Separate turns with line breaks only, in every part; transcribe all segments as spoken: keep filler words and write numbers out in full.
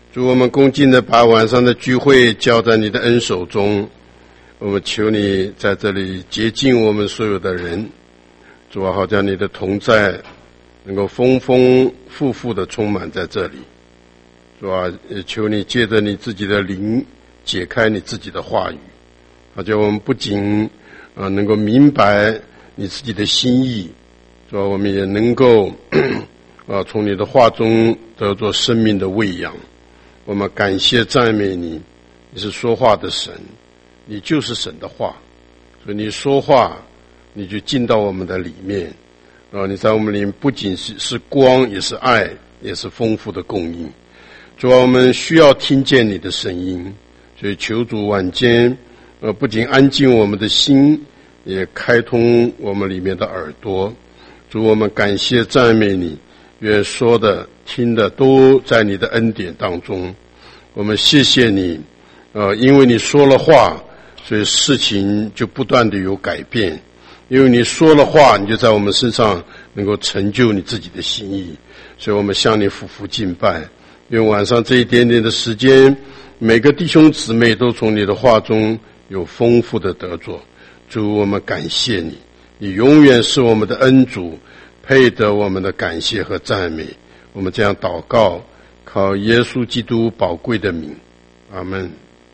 主，我们恭敬的把晚上的聚会交在你的恩手中，我们求你在这里洁净我们所有的人。主啊，好叫你的同在能够丰丰富富的充满在这里。主啊，也求你借着你自己的灵解开你自己的话语，好叫我们不仅啊能够明白你自己的心意，主啊，我们也能够啊从你的话中得着生命的喂养。我们感谢赞美你，你是说话的神，你就是神的话，所以你说话你就进到我们的里面，啊，你在我们里面不仅是是光，也是爱，也是丰富的供应。主啊，我们需要听见你的声音，所以求主晚间呃不仅安静我们的心，也开通我们里面的耳朵。主，我们感谢赞美你，愿说的听的都在你的恩典当中。我们谢谢你，呃，因为你说了话，所以事情就不断的有改变。因为你说了话，你就在我们身上能够成就你自己的心意。所以我们向你俯伏敬拜。愿晚上这一点点的时间，每个弟兄姊妹都从你的话中有丰富的得着。主，我们感谢你，你永远是我们的恩主，配得我们的感谢和赞美。我们这样祷告，靠耶稣基督宝贵的名，阿们。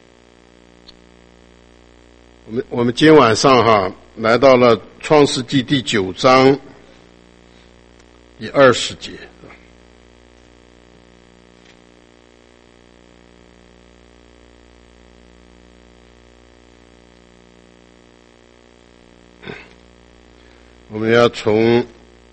我们我们今天晚上哈来到了创世纪第九章第二十节。我们要从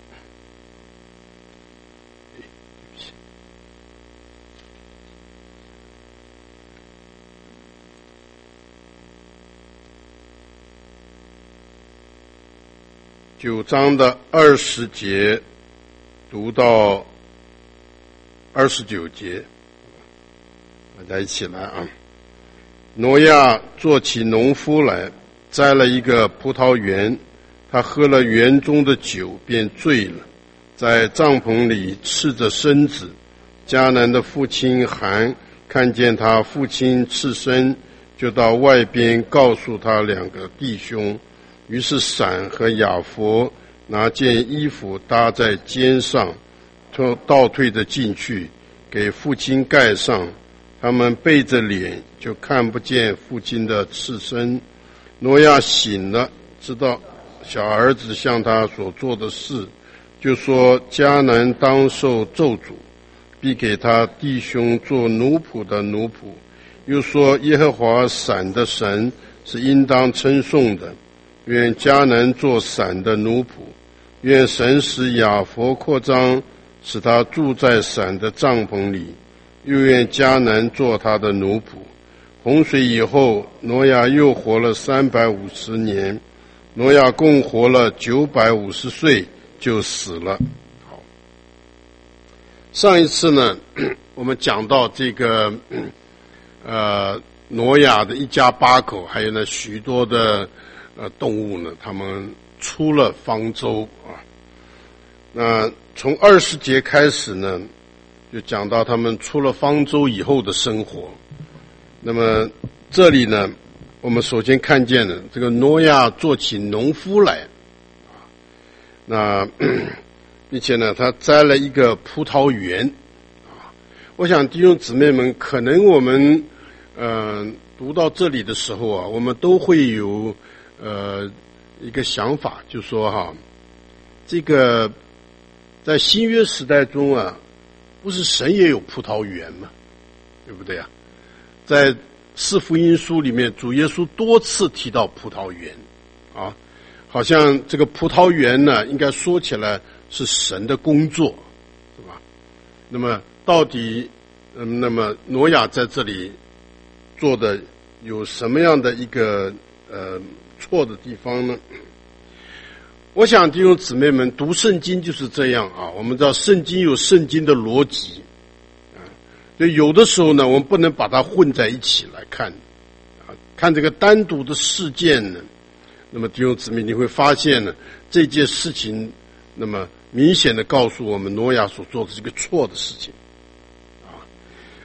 九章的二十节读到二十九节，大家一起来啊！挪亚做起农夫来，栽了一个葡萄园，他喝了园中的酒，便醉了，在帐篷里赤着身子。迦南的父亲含看见他父亲赤身，就到外边告诉他两个弟兄。于是闪和雅弗拿件衣服搭在肩上，倒退着进去，给父亲盖上。他们背着脸，就看不见父亲的赤身。挪亚醒了，知道小儿子向他所做的事，就说迦南当受咒诅，必给他弟兄做奴仆的奴仆。又说耶和华闪的神是应当称颂的，愿迦南做闪的奴仆，愿神使雅弗扩张，使他住在闪的帐篷里，又愿迦南做他的奴仆。洪水以后，挪亚又活了三百五十年，挪亚共活了九百五十岁就死了。好，上一次呢，我们讲到这个呃挪亚的一家八口，还有呢许多的呃动物呢，他们出了方舟啊。那从二十节开始呢，就讲到他们出了方舟以后的生活。那么这里呢，我们首先看见了这个挪亚做起农夫来啊，那并且呢，他栽了一个葡萄园啊。我想弟兄姊妹们，可能我们呃读到这里的时候啊，我们都会有呃一个想法，就说哈，这个在新约时代中啊，不是神也有葡萄园吗？对不对啊？在四福音书里面，主耶稣多次提到葡萄园啊，好像这个葡萄园呢，应该说起来是神的工作，是吧？那么到底嗯，那么挪亚在这里做的有什么样的一个呃错的地方呢？我想弟兄姊妹们，读圣经就是这样啊。我们知道圣经有圣经的逻辑啊，所以有的时候呢，我们不能把它混在一起来看啊。看这个单独的事件呢，那么弟兄姊妹你会发现呢，这件事情那么明显的告诉我们挪亚所做的是个错的事情啊。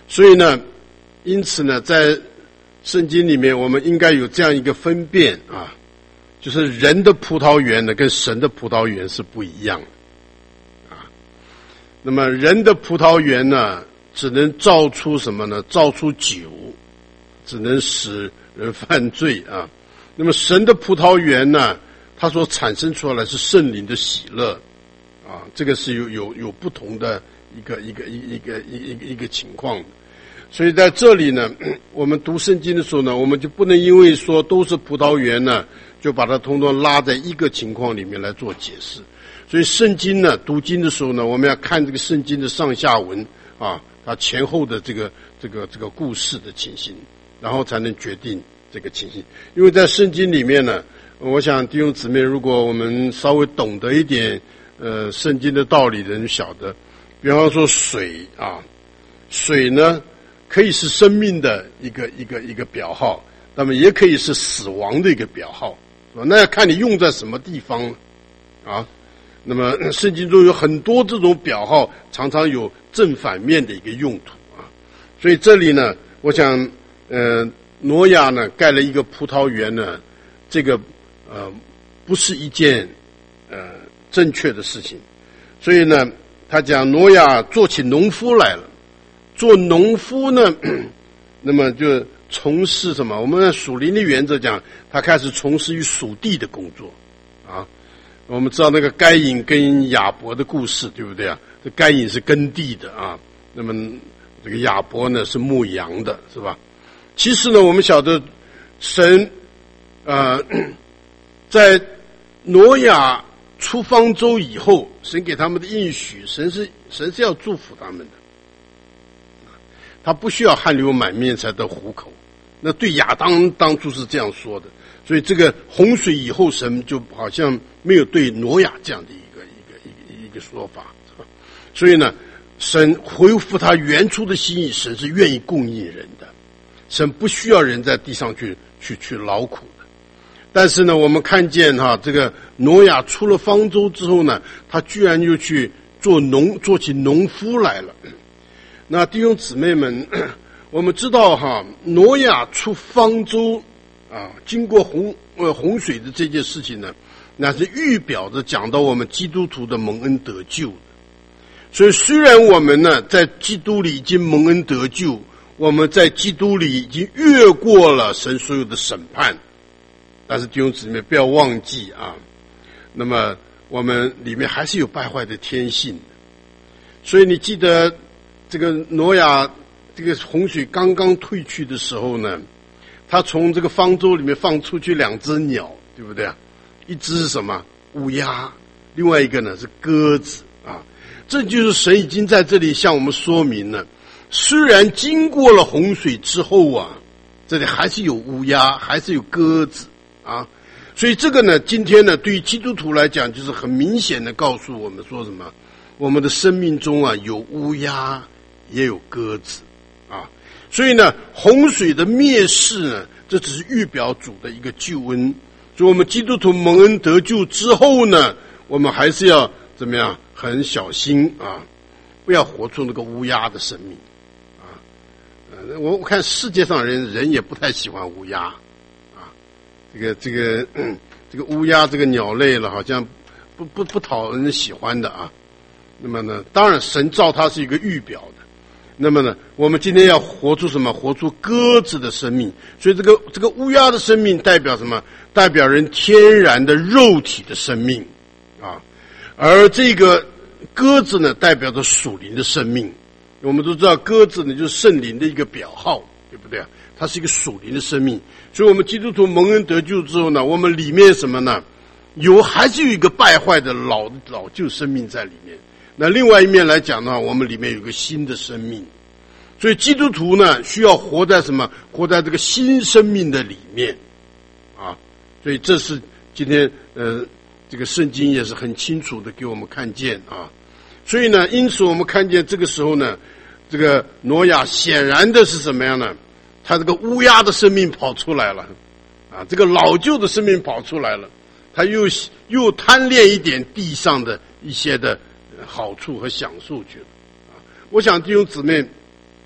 所以呢，因此呢，在圣经里面，我们应该有这样一个分辨啊，就是人的葡萄园呢，跟神的葡萄园是不一样的啊。那么人的葡萄园呢，只能造出什么呢？造出酒，只能使人犯罪啊。那么神的葡萄园呢，它所产生出来是圣灵的喜乐啊，这个是有有有不同的一个一个一一个一一个一个情况的。所以在这里呢，我们读圣经的时候呢，我们就不能因为说都是葡萄园呢，就把它通通拉在一个情况里面来做解释。所以圣经呢，读经的时候呢，我们要看这个圣经的上下文啊，它前后的这个这个这个故事的情形，然后才能决定这个情形。因为在圣经里面呢，我想弟兄姊妹，如果我们稍微懂得一点呃圣经的道理的人晓得，比方说水啊，水呢可以是生命的一个一个一个表号，那么也可以是死亡的一个表号，是吧？那要看你用在什么地方啊。那么圣经中有很多这种表号，常常有正反面的一个用途啊。所以这里呢，我想呃挪亚呢盖了一个葡萄园呢，这个呃不是一件呃正确的事情。所以呢，他讲挪亚做起农夫来了。做农夫呢，那么就从事什么？我们按属灵的原则讲，他开始从事于属地的工作啊。我们知道那个该隐跟亚伯的故事，对不对啊？这该隐是耕地的啊，那么这个亚伯呢是牧羊的，是吧？其实呢，我们晓得神呃在挪亚出方舟以后，神给他们的应许，神是神是要祝福他们的。他不需要汗流满面才得糊口，那对亚当当初是这样说的，所以这个洪水以后，神就好像没有对挪亚这样的一个一个一个一个说法，是吧？所以呢，神恢复他原初的心意，神是愿意供应人的，神不需要人在地上去去去劳苦的。但是呢，我们看见哈，这个挪亚出了方舟之后呢，他居然又去做农，做起农夫来了。那弟兄姊妹们，我们知道哈，挪亚出方舟啊，经过洪呃洪水的这件事情呢，那是预表着讲到我们基督徒的蒙恩得救的。所以虽然我们呢在基督里已经蒙恩得救，我们在基督里已经越过了神所有的审判，但是弟兄姊妹不要忘记啊，那么我们里面还是有败坏的天性的。所以你记得这个挪亚这个洪水刚刚退去的时候呢，他从这个方舟里面放出去两只鸟，对不对啊？一只是什么？乌鸦，另外一个呢是鸽子啊。这就是神已经在这里向我们说明了，虽然经过了洪水之后啊，这里还是有乌鸦，还是有鸽子啊。所以这个呢，今天呢，对于基督徒来讲，就是很明显的告诉我们说什么？我们的生命中啊，有乌鸦，也有鸽子啊。所以呢，洪水的灭世呢，这只是预表主的一个救恩。所以我们基督徒蒙恩得救之后呢，我们还是要怎么样？很小心啊，不要活出那个乌鸦的生命啊。呃，我看世界上人人也不太喜欢乌鸦啊。这个这个这个乌鸦这个鸟类了，好像不不不讨人喜欢的啊。那么呢，当然神造它是一个预表的。那么呢，我们今天要活出什么？活出鸽子的生命。所以这个这个乌鸦的生命代表什么？代表人天然的肉体的生命啊。而这个鸽子呢，代表着属灵的生命。我们都知道鸽子呢就是圣灵的一个表号，对不对啊？它是一个属灵的生命。所以我们基督徒蒙恩得救之后呢，我们里面什么呢？有还是有一个败坏的老老旧生命在里面。那另外一面来讲呢，我们里面有一个新的生命。所以基督徒呢需要活在什么？活在这个新生命的里面啊。所以这是今天呃这个圣经也是很清楚的给我们看见啊。所以呢，因此我们看见这个时候呢，这个挪亚显然的是什么样呢？他这个乌鸦的生命跑出来了啊，这个老旧的生命跑出来了，他又又贪恋一点地上的一些的好处和享受去了啊。我想弟兄姊妹，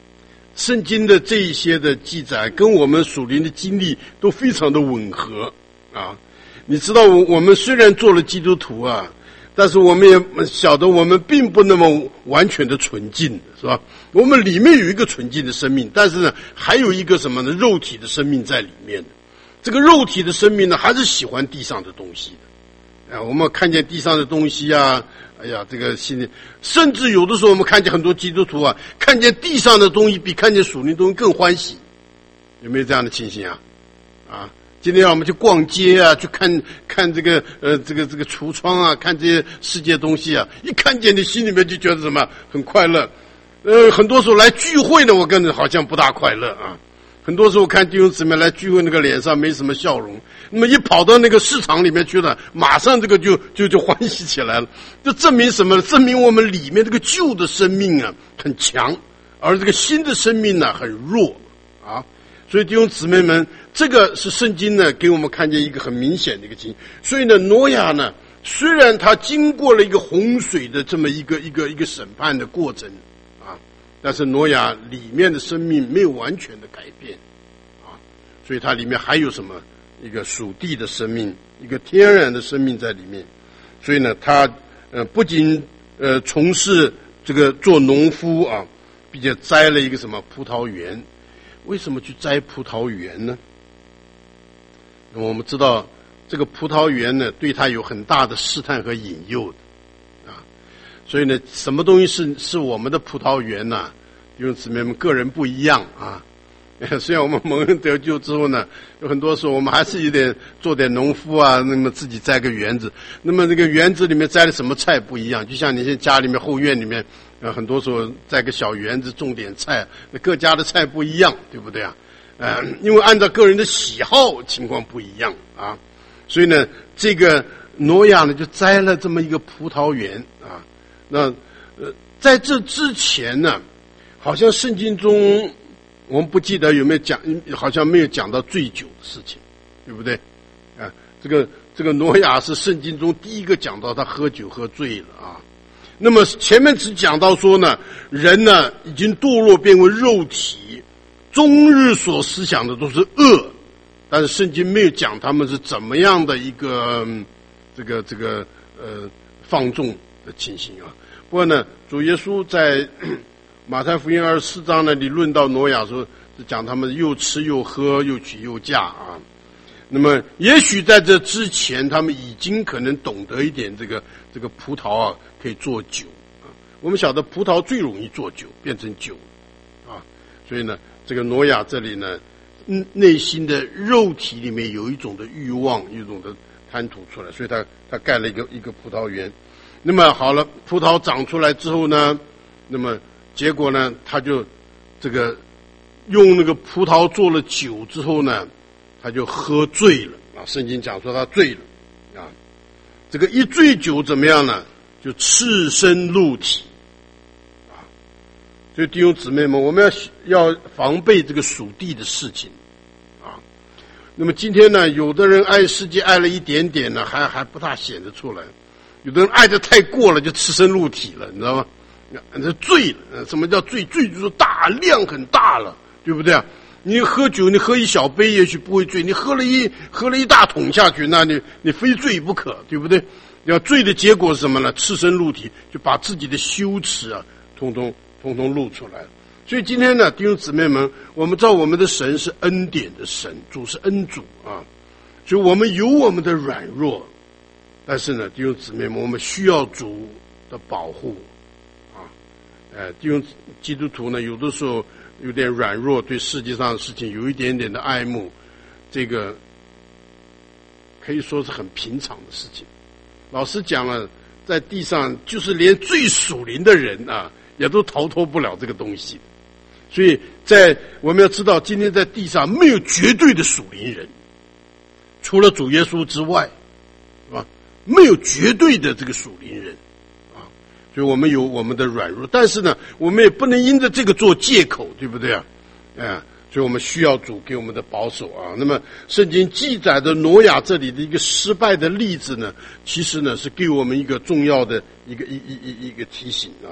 圣经的这一些的记载跟我们属灵的经历都非常的吻合啊。你知道我们虽然做了基督徒啊，但是我们也晓得我们并不那么完全的纯净，是吧？我们里面有一个纯净的生命，但是呢还有一个什么呢？肉体的生命在里面的。这个肉体的生命呢还是喜欢地上的东西的。啊，我们看见地上的东西啊，哎呀，这个心里，甚至有的时候我们看见很多基督徒啊，看见地上的东西比看见属灵的东西更欢喜。有没有这样的情形啊？啊，今天让我们去逛街啊，去看看这个呃这个这个橱窗啊，看这些世界东西啊，一看见你心里面就觉得什么很快乐。呃，很多时候来聚会呢，我跟着好像不大快乐啊。很多时候看弟兄姊妹来聚会，那个脸上没什么笑容。那么一跑到那个市场里面去了，马上这个就就就欢喜起来了。这证明什么呢？证明我们里面这个旧的生命啊很强，而这个新的生命呢很弱啊。所以弟兄姊妹们，这个是圣经呢给我们看见一个很明显的一个情形。所以呢，挪亚呢虽然他经过了一个洪水的这么一个一个一个审判的过程啊，但是挪亚里面的生命没有完全的改变啊，所以它里面还有什么？一个属地的生命，一个天然的生命在里面。所以呢，他呃不仅呃从事这个做农夫啊，并且栽了一个什么葡萄园。为什么去栽葡萄园呢？那么我们知道这个葡萄园呢，对他有很大的试探和引诱的啊。所以呢，什么东西是是我们的葡萄园呢、啊？弟兄姊妹们，个人不一样啊。虽然我们蒙恩得救之后呢，有很多时候我们还是有点做点农夫啊，那么自己栽个园子。那么这个园子里面栽的什么菜不一样，就像你现在家里面后院里面，呃，很多时候栽个小园子种点菜，那各家的菜不一样，对不对啊？呃，因为按照个人的喜好情况不一样啊，所以呢，这个挪亚呢就栽了这么一个葡萄园啊。那呃，在这之前呢，好像圣经中。我们不记得有没有讲，好像没有讲到醉酒的事情，对不对？啊，这个这个挪亚是圣经中第一个讲到他喝酒喝醉了啊。那么前面只讲到说呢，人呢已经堕落变为肉体，终日所思想的都是恶，但是圣经没有讲他们是怎么样的一个这个这个呃放纵的情形啊。不过呢，主耶稣在马太福音二十四章呢，里论到挪亚说，是讲他们又吃又喝，又娶又嫁啊。那么，也许在这之前，他们已经可能懂得一点这个这个葡萄啊，可以做酒啊。我们晓得葡萄最容易做酒，变成酒啊。所以呢，这个挪亚这里呢，嗯，内心的肉体里面有一种的欲望，有一种的贪图出来，所以他他盖了一个一个葡萄园。那么好了，葡萄长出来之后呢，那么。结果呢，他就这个用那个葡萄做了酒之后呢，他就喝醉了啊。圣经讲说他醉了啊。这个一醉酒怎么样呢？就赤身露体啊。所以弟兄姊妹们，我们要要防备这个属地的事情啊。那么今天呢，有的人爱世界爱了一点点呢，还还不大显得出来；有的人爱得太过了，就赤身露体了，你知道吗？这醉了，什么叫醉？醉就是大量很大了，对不对啊？你喝酒，你喝一小杯也许不会醉，你喝了一喝了一大桶下去，那你你非醉不可，对不对？要醉的结果是什么呢？赤身露体，就把自己的羞耻啊，通通通通露出来了。所以今天呢，弟兄姊妹们，我们知道我们的神是恩典的神，主是恩主啊，所以我们有我们的软弱，但是呢，弟兄姊妹们，我们需要主的保护。呃，弟兄基督徒呢，有的时候有点软弱，对世界上的事情有一点点的爱慕，这个可以说是很平常的事情。老实讲了，在地上就是连最属灵的人啊，也都逃脱不了这个东西。所以在我们要知道，今天在地上没有绝对的属灵人，除了主耶稣之外，是吧？没有绝对的这个属灵人。所以我们有我们的软弱，但是呢，我们也不能因着这个做借口，对不对啊？啊，所以我们需要主给我们的保守啊。那么圣经记载的挪亚这里的一个失败的例子呢，其实呢是给我们一个重要的一个一一一一个提醒啊。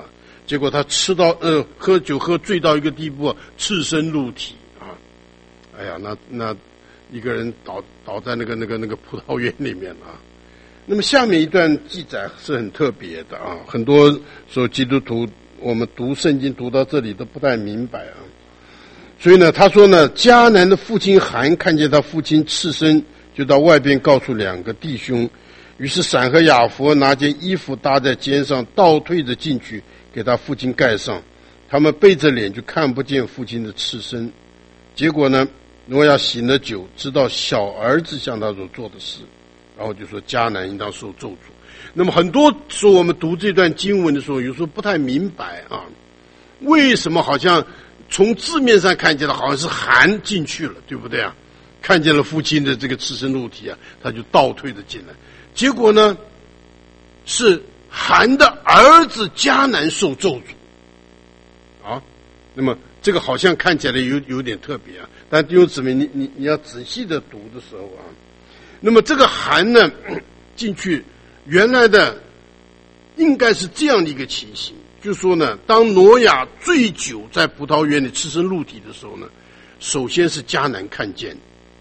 结果他吃到呃喝酒喝醉到一个地步，赤身露体啊！哎呀，那那一个人倒倒在那个那个那个葡萄园里面啊。那么下面一段记载是很特别的啊，很多时候基督徒我们读圣经读到这里都不太明白啊。所以呢，他说呢，迦南的父亲韩看见他父亲赤身，就到外边告诉两个弟兄。于是闪和雅弗拿件衣服搭在肩上，倒退着进去，给他父亲盖上。他们背着脸就看不见父亲的赤身。结果呢，挪亚醒了酒，知道小儿子向他所做的事，然后就说迦南应当受咒诅。那么很多时候我们读这段经文的时候，有时候不太明白啊，为什么好像从字面上看见的好像是韩进去了，对不对啊？看见了父亲的这个赤身露体啊，他就倒退着进来。结果呢，是韩的儿子迦南受咒诅啊。那么这个好像看起来有有点特别啊，但弟兄姊妹，你你你要仔细的读的时候啊，那么这个韩呢进去，原来的应该是这样的一个情形，就是说呢，当挪亚醉酒在葡萄园里赤身露体的时候呢，首先是迦南看见，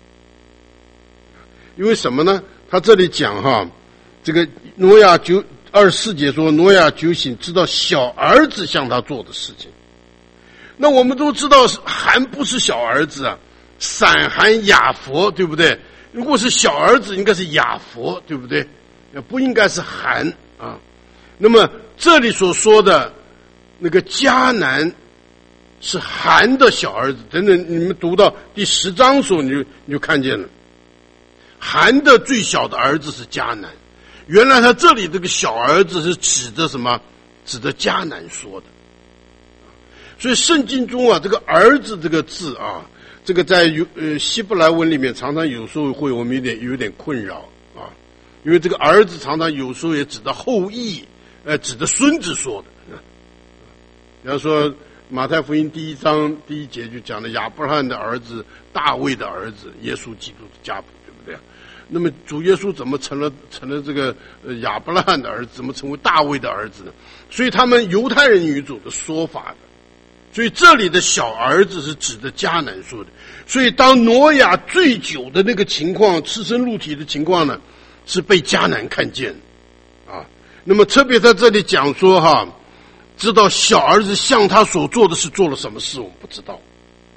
因为什么呢？他这里讲哈，这个挪亚九二十四节说，挪亚酒醒，知道小儿子向他做的事情。那我们都知道韩不是小儿子啊，闪韩雅弗，对不对？如果是小儿子，应该是雅弗，对不对？不应该是韩啊。那么这里所说的那个迦南是韩的小儿子，等等，你们读到第十章的时候，你就你就看见了。韩的最小的儿子是迦南，原来他这里这个小儿子是指的什么？指的迦南说的。所以圣经中啊，这个儿子这个字啊，这个在有呃希伯来文里面常常有时候会我们有点有点困扰啊，因为这个儿子常常有时候也指的后裔，呃，指的孙子说的。比方说马太福音第一章第一节就讲了亚伯拉罕的儿子大卫的儿子耶稣基督的家谱。那么主耶稣怎么成了成了这个呃亚伯拉罕的儿子，怎么成为大卫的儿子呢？所以他们犹太人有一种的说法的，所以这里的小儿子是指的迦南说的。所以当挪亚醉酒的那个情况，赤身露体的情况呢，是被迦南看见啊。那么特别在这里讲说哈，知道小儿子向他所做的事做了什么事，我们不知道。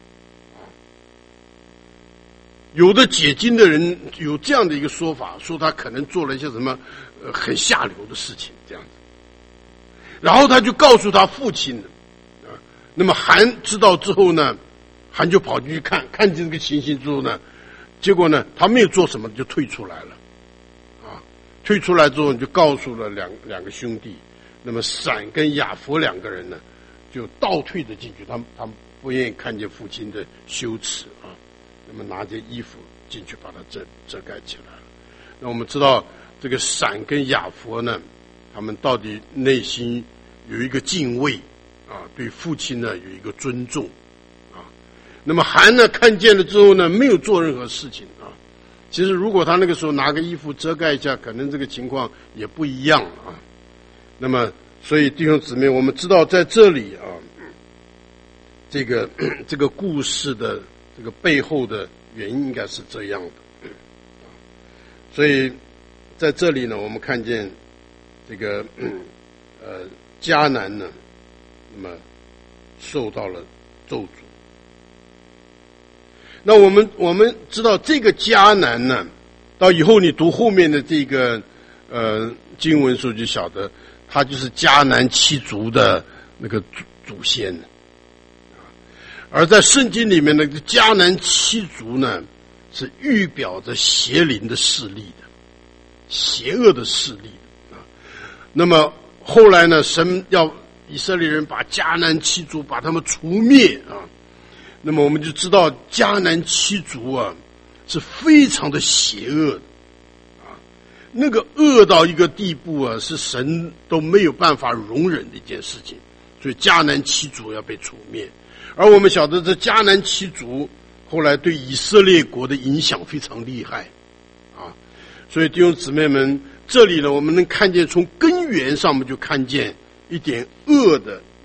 有的解经的人有这样的一个说法，说他可能做了一些什么呃很下流的事情这样子，然后他就告诉他父亲了啊。那么韩知道之后呢，韩就跑进去看，看见这个情形之后呢，结果呢他没有做什么就退出来了啊。退出来之后就告诉了两两个兄弟，那么闪跟雅弗两个人呢就倒退的进去，他们他们不愿意看见父亲的羞耻啊。那么拿件衣服进去把它遮遮盖起来了。那我们知道这个闪跟雅弗呢，他们到底内心有一个敬畏啊，对父亲呢有一个尊重啊。那么韩呢看见了之后呢，没有做任何事情啊。其实如果他那个时候拿个衣服遮盖一下，可能这个情况也不一样啊。那么所以弟兄姊妹，我们知道在这里啊，这个这个故事的这个背后的原因应该是这样的，所以在这里呢，我们看见这个呃迦南呢，那么受到了咒诅。那我们我们知道这个迦南呢，到以后你读后面的这个呃经文时候就晓得，他就是迦南七族的那个祖祖先。而在圣经里面的迦南七族呢，是预表着邪灵的势力的，邪恶的势力啊。那么后来呢，神要以色列人把迦南七族把他们除灭啊。那么我们就知道迦南七族啊是非常的邪恶的啊，那个恶到一个地步啊，是神都没有办法容忍的一件事情，所以迦南七族要被除灭。而我们晓得这迦南七族后来对以色列国的影响非常厉害啊，所以弟兄姊妹们，这里呢我们能看见从根源上我们就看见一点恶的一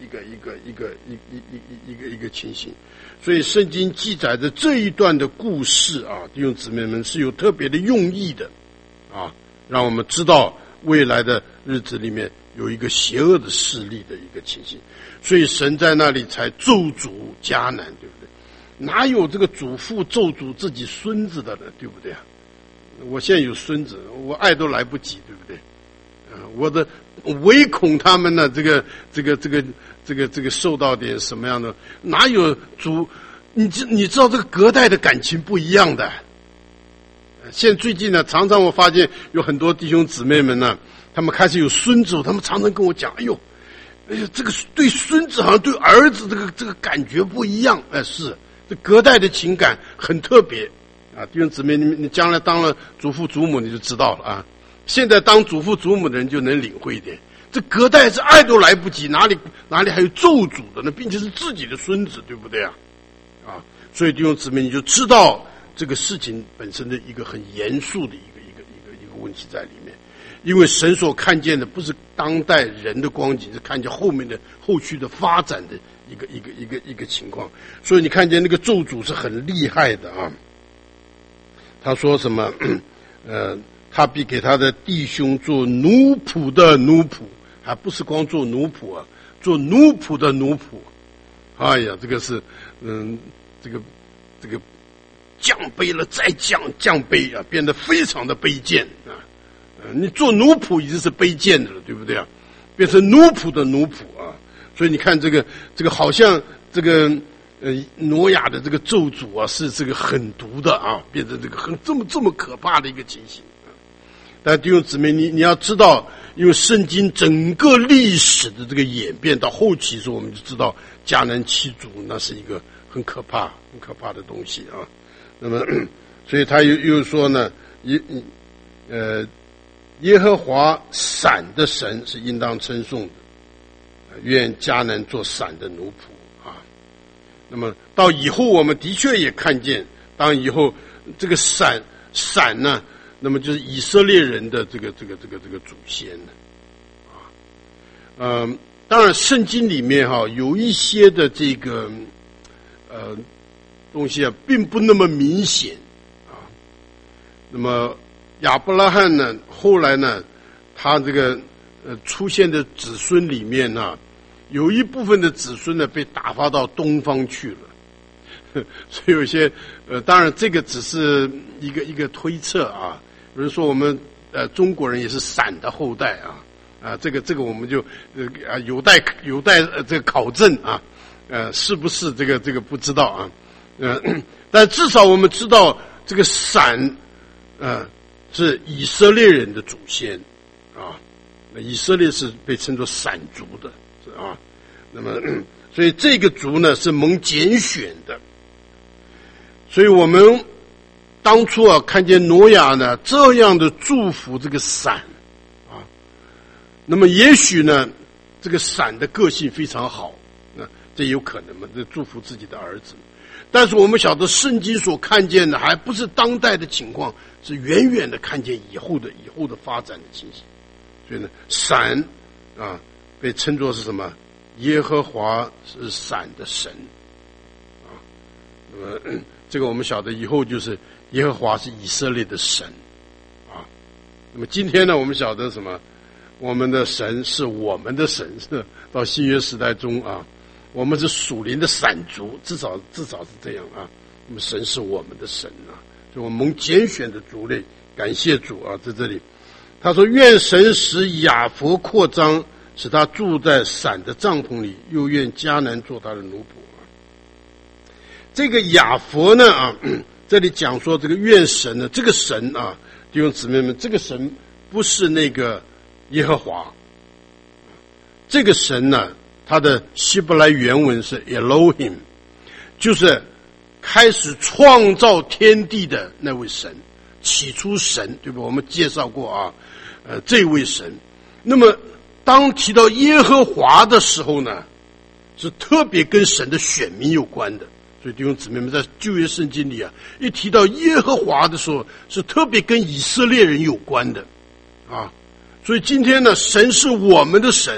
一个一个一个一一一一个一个情形。所以圣经记载的这一段的故事啊，弟兄姊妹们是有特别的用意的啊，让我们知道未来的日子里面有一个邪恶的势力的一个情形。所以神在那里才咒诅迦南，对不对？哪有这个祖父咒诅自己孙子的呢？对不对啊？我现在有孙子，我爱都来不及，对不对？啊，我的唯恐他们呢，这个这个这个这个这个受到点什么样的？哪有祖？你知你知道这个隔代的感情不一样的。现在最近呢，常常我发现有很多弟兄姊妹们呢，他们开始有孙子，他们常常跟我讲：“哎呦，哎呦，这个对孙子好像对儿子这个这个感觉不一样。”哎，是这隔代的情感很特别啊！弟兄姊妹，你你将来当了祖父祖母，你就知道了啊。现在当祖父祖母的人就能领会一点，这隔代是爱都来不及，哪里哪里还有咒诅的呢？并且是自己的孙子，对不对啊？啊，所以弟兄姊妹，你就知道这个事情本身的一个很严肃的一个一个一个一个问题在里面。因为神所看见的不是当代人的光景，是看见后面的后续的发展的一个一个一个一个情况。所以你看见那个咒诅是很厉害的啊。他说什么？呃，他必给他的弟兄做奴仆的奴仆，还不是光做奴仆啊，做奴仆的奴仆。哎呀，这个是嗯，这个这个降卑了再降，降卑啊，变得非常的卑贱啊。你做奴仆已经是卑贱的了，对不对啊？变成奴仆的奴仆啊！所以你看这个这个好像这个呃挪亚的这个咒诅啊，是这个狠毒的啊，变成这个很这么这么可怕的一个情形啊！但弟兄姊妹，你你要知道，因为圣经整个历史的这个演变到后期的时候，我们就知道迦南七族那是一个很可怕、很可怕的东西啊。那么，所以他又又说呢，一呃。耶和华闪的神是应当称颂的，愿迦南做闪的奴仆啊。那么到以后我们的确也看见，当以后这个闪闪呢，那么就是以色列人的这个这个这个这个祖先呢啊。嗯，当然圣经里面哈、啊、有一些的这个呃东西啊，并不那么明显啊。那么亚伯拉罕呢，后来呢，他这个呃出现的子孙里面呢、啊，有一部分的子孙呢被打发到东方去了，所以有些呃，当然这个只是一个一个推测啊。有人说我们呃中国人也是闪的后代啊，啊这个这个我们就呃啊有待有待呃这个考证啊，呃是不是这个这个不知道啊，呃，但至少我们知道这个闪呃。是以色列人的祖先啊，那以色列是被称作闪族的啊，那么所以这个族呢是蒙拣选的，所以我们当初啊看见挪亚呢这样的祝福这个闪啊，那么也许呢这个闪的个性非常好，那这有可能嘛？这祝福自己的儿子。但是我们晓得圣经所看见的还不是当代的情况，是远远的看见以后的以后的发展的情形。所以呢，闪啊被称作是什么？耶和华是闪的神啊。那么这个我们晓得以后就是耶和华是以色列的神啊。那么今天呢，我们晓得什么？我们的神是我们的神，是到新约时代中啊。我们是属灵的闪族，至少至少是这样啊。那么神是我们的神啊，所以我们蒙拣选的族类，感谢主啊！在这里，他说：“愿神使雅弗扩张，使他住在闪的帐篷里；又愿迦南做他的奴仆。”啊，这个雅弗呢啊，这里讲说这个愿神呢，这个神啊，弟兄姊妹们，这个神不是那个耶和华，这个神呢。他的希伯来原文是 Elohim， 就是开始创造天地的那位神，起初神，对吧？我们介绍过啊，呃，这位神。那么当提到耶和华的时候呢，是特别跟神的选民有关的。所以弟兄姊妹们，在旧约圣经里啊，一提到耶和华的时候，是特别跟以色列人有关的啊。所以今天呢，神是我们的神。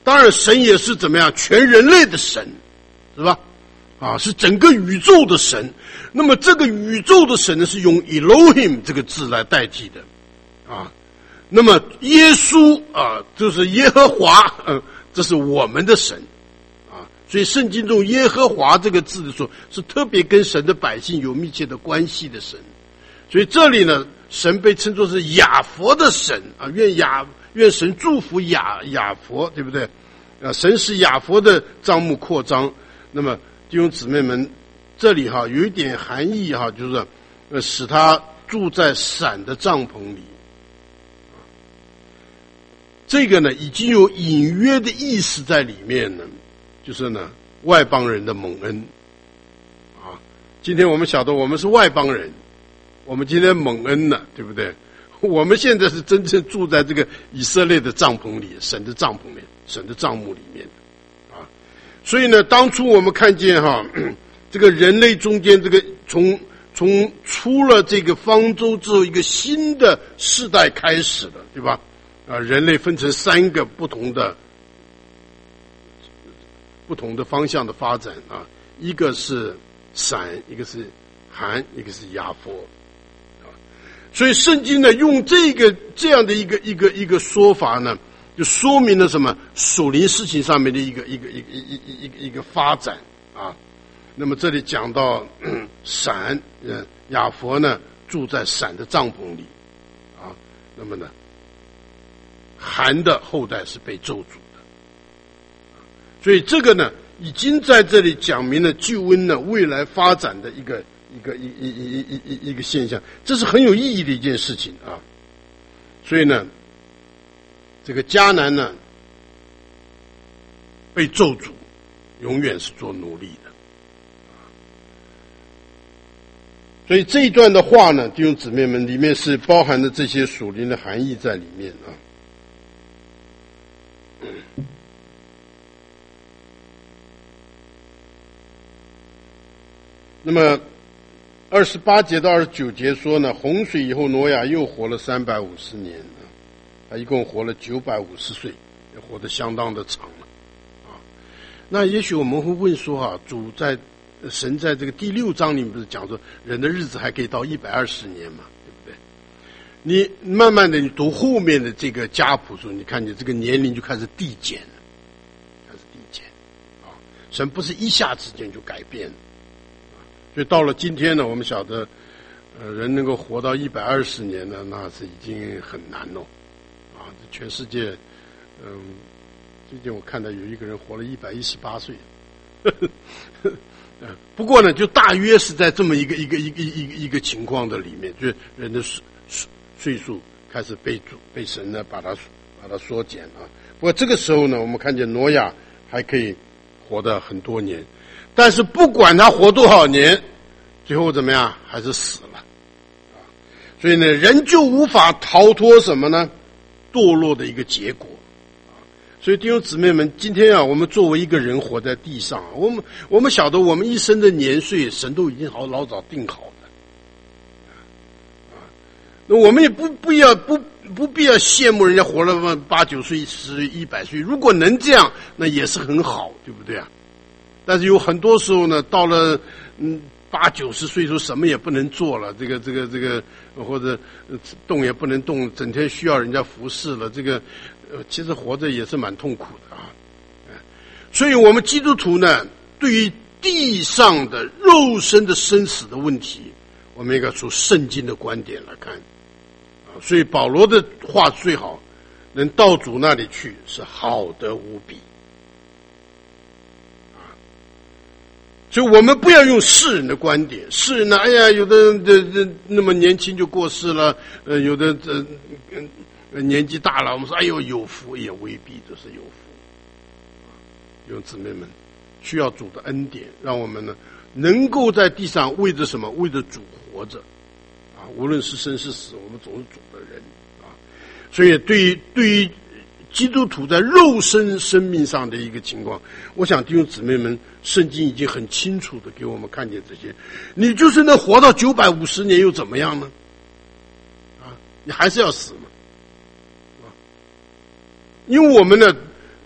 当然神也是怎么样，全人类的神，是吧？啊，是整个宇宙的神。那么这个宇宙的神呢，是用 Elohim 这个字来代替的，啊，那么耶稣啊，就是耶和华，嗯，这是我们的神，啊，所以圣经中耶和华这个字的时候，是特别跟神的百姓有密切的关系的神。所以这里呢，神被称作是雅佛的神啊，愿雅愿神祝福雅雅佛，对不对？啊，神使雅佛的帐幕扩张。那么弟兄姊妹们，这里哈有一点含义哈，就是呃使他住在闪的帐篷里。这个呢已经有隐约的意思在里面呢，就是呢外邦人的蒙恩啊。今天我们晓得我们是外邦人，我们今天蒙恩了，对不对？我们现在是真正住在这个以色列的帐篷里，神的帐篷里，神的帐幕里面啊。所以呢，当初我们看见哈，这个人类中间这个从从出了这个方舟之后，一个新的世代开始了，对吧？啊，人类分成三个不同的不同的方向的发展啊，一个是闪，一个是含，一个是雅佛。所以圣经呢，用这个这样的一个一个一个说法呢，就说明了什么？属灵事情上面的一个一个一个一一一个一个发展啊。那么这里讲到闪，呃，雅佛呢住在闪的帐篷里啊。那么呢，含的后代是被咒诅的，所以这个呢，已经在这里讲明了救恩呢未来发展的一个。一个一一一一一一个现象，这是很有意义的一件事情啊。所以呢，这个迦南呢被咒诅，永远是做奴隶的。所以这一段的话呢，弟兄姊妹们，里面是包含了这些属灵的含义在里面啊。那么二十八节到二十九节说呢，洪水以后，挪亚又活了三百五十年啊，他一共活了九百五十岁，也活得相当的长了啊。那也许我们会问说啊，主在神在这个第六章里面不是讲说人的日子还可以到一百二十年嘛，对不对？你慢慢的你读后面的这个家谱书，你看你这个年龄就开始递减了，开始递减啊。神不是一下之间就改变了。所以到了今天呢，我们晓得，呃，人能够活到一百二十年呢，那是已经很难了，啊，全世界，嗯，最近我看到有一个人活了一百一十八岁，不过呢，就大约是在这么一个一个一个一个一个情况的里面，就是人的岁岁数开始被主被神呢把它把它缩减啊。不过这个时候呢，我们看见挪亚还可以活得很多年。但是不管他活多少年，最后怎么样，还是死了，啊，所以呢，人就无法逃脱什么呢？堕落的一个结果，啊，所以弟兄姊妹们，今天啊，我们作为一个人活在地上，我们我们晓得我们一生的年岁，神都已经好老早定好了，啊，那我们也不不要不不必要羡慕人家活了八九岁、十一百岁，如果能这样，那也是很好，对不对啊？但是有很多时候呢，到了嗯八九十岁的时候，什么也不能做了，这个这个这个或者动也不能动，整天需要人家服侍了，这个呃其实活着也是蛮痛苦的啊。所以我们基督徒呢，对于地上的肉身的生死的问题，我们应该从圣经的观点来看啊。所以保罗的话最好，能到主那里去是好得无比。所以我们不要用世人的观点，世人呢，哎呀，有的人这这那么年轻就过世了，呃，有的这呃年纪大了，我们说哎呦有福，也未必都是有福。弟兄姊妹们，需要主的恩典，让我们呢能够在地上为着什么？为着主活着，啊，无论是生是死，我们总是主的人啊。所以对于对于基督徒在肉身生命上的一个情况，我想弟兄姊妹们，圣经已经很清楚的给我们看见这些。你就是能活到九百五十年又怎么样呢？啊，你还是要死嘛，啊，因为我们呢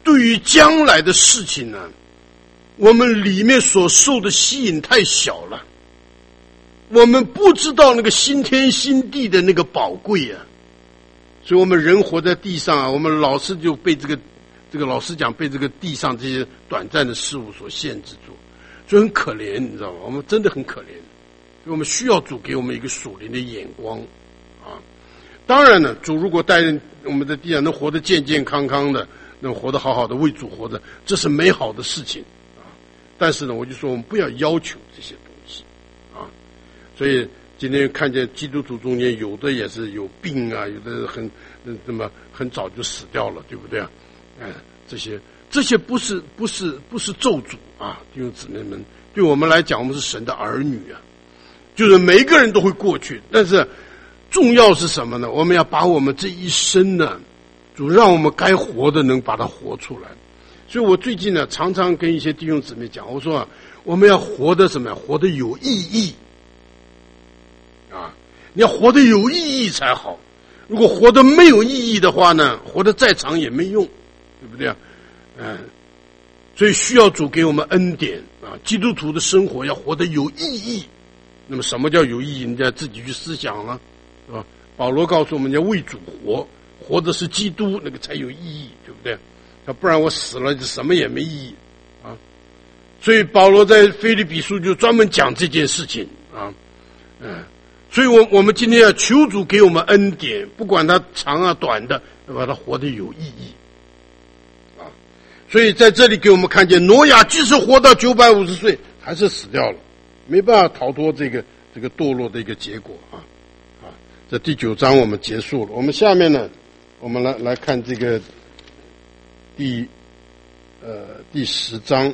对于将来的事情呢，我们里面所受的吸引太小了，我们不知道那个新天新地的那个宝贵啊。所以我们人活在地上啊，我们老是就被这个这个老实讲被这个地上这些短暂的事物所限制住，所以很可怜，你知道吗？我们真的很可怜，所以我们需要主给我们一个属灵的眼光啊。当然呢，主如果带领我们在地上能活得健健康康的，能活得好好的，为主活着，这是美好的事情啊。但是呢，我就说我们不要要求这些东西啊。所以今天看见基督徒中间有的也是有病啊，有的很那么很早就死掉了，对不对啊？哎，这些这些不是不是不是咒诅啊，弟兄姊妹们，对我们来讲，我们是神的儿女啊，就是每一个人都会过去，但是重要是什么呢？我们要把我们这一生呢，主让我们该活的能把它活出来。所以我最近呢，常常跟一些弟兄姊妹讲，我说啊，我们要活得什么呀？活得有意义啊！你要活得有意义才好。如果活得没有意义的话呢，活得再长也没用，对不对啊？嗯，所以需要主给我们恩典啊！基督徒的生活要活得有意义。那么什么叫有意义？你要自己去思想了，是吧？保罗告诉我们要为主活，活的是基督，那个才有意义，对不对？要不然我死了就什么也没意义啊！所以保罗在腓立比书就专门讲这件事情啊，嗯。所以我我们今天要求主给我们恩典，不管它长啊短的，要把它活得有意义啊。所以在这里给我们看见，挪亚即使活到九百五十岁，还是死掉了，没办法逃脱这个这个堕落的一个结果啊啊。这第九章我们结束了，我们下面呢，我们来来看这个第呃第十章。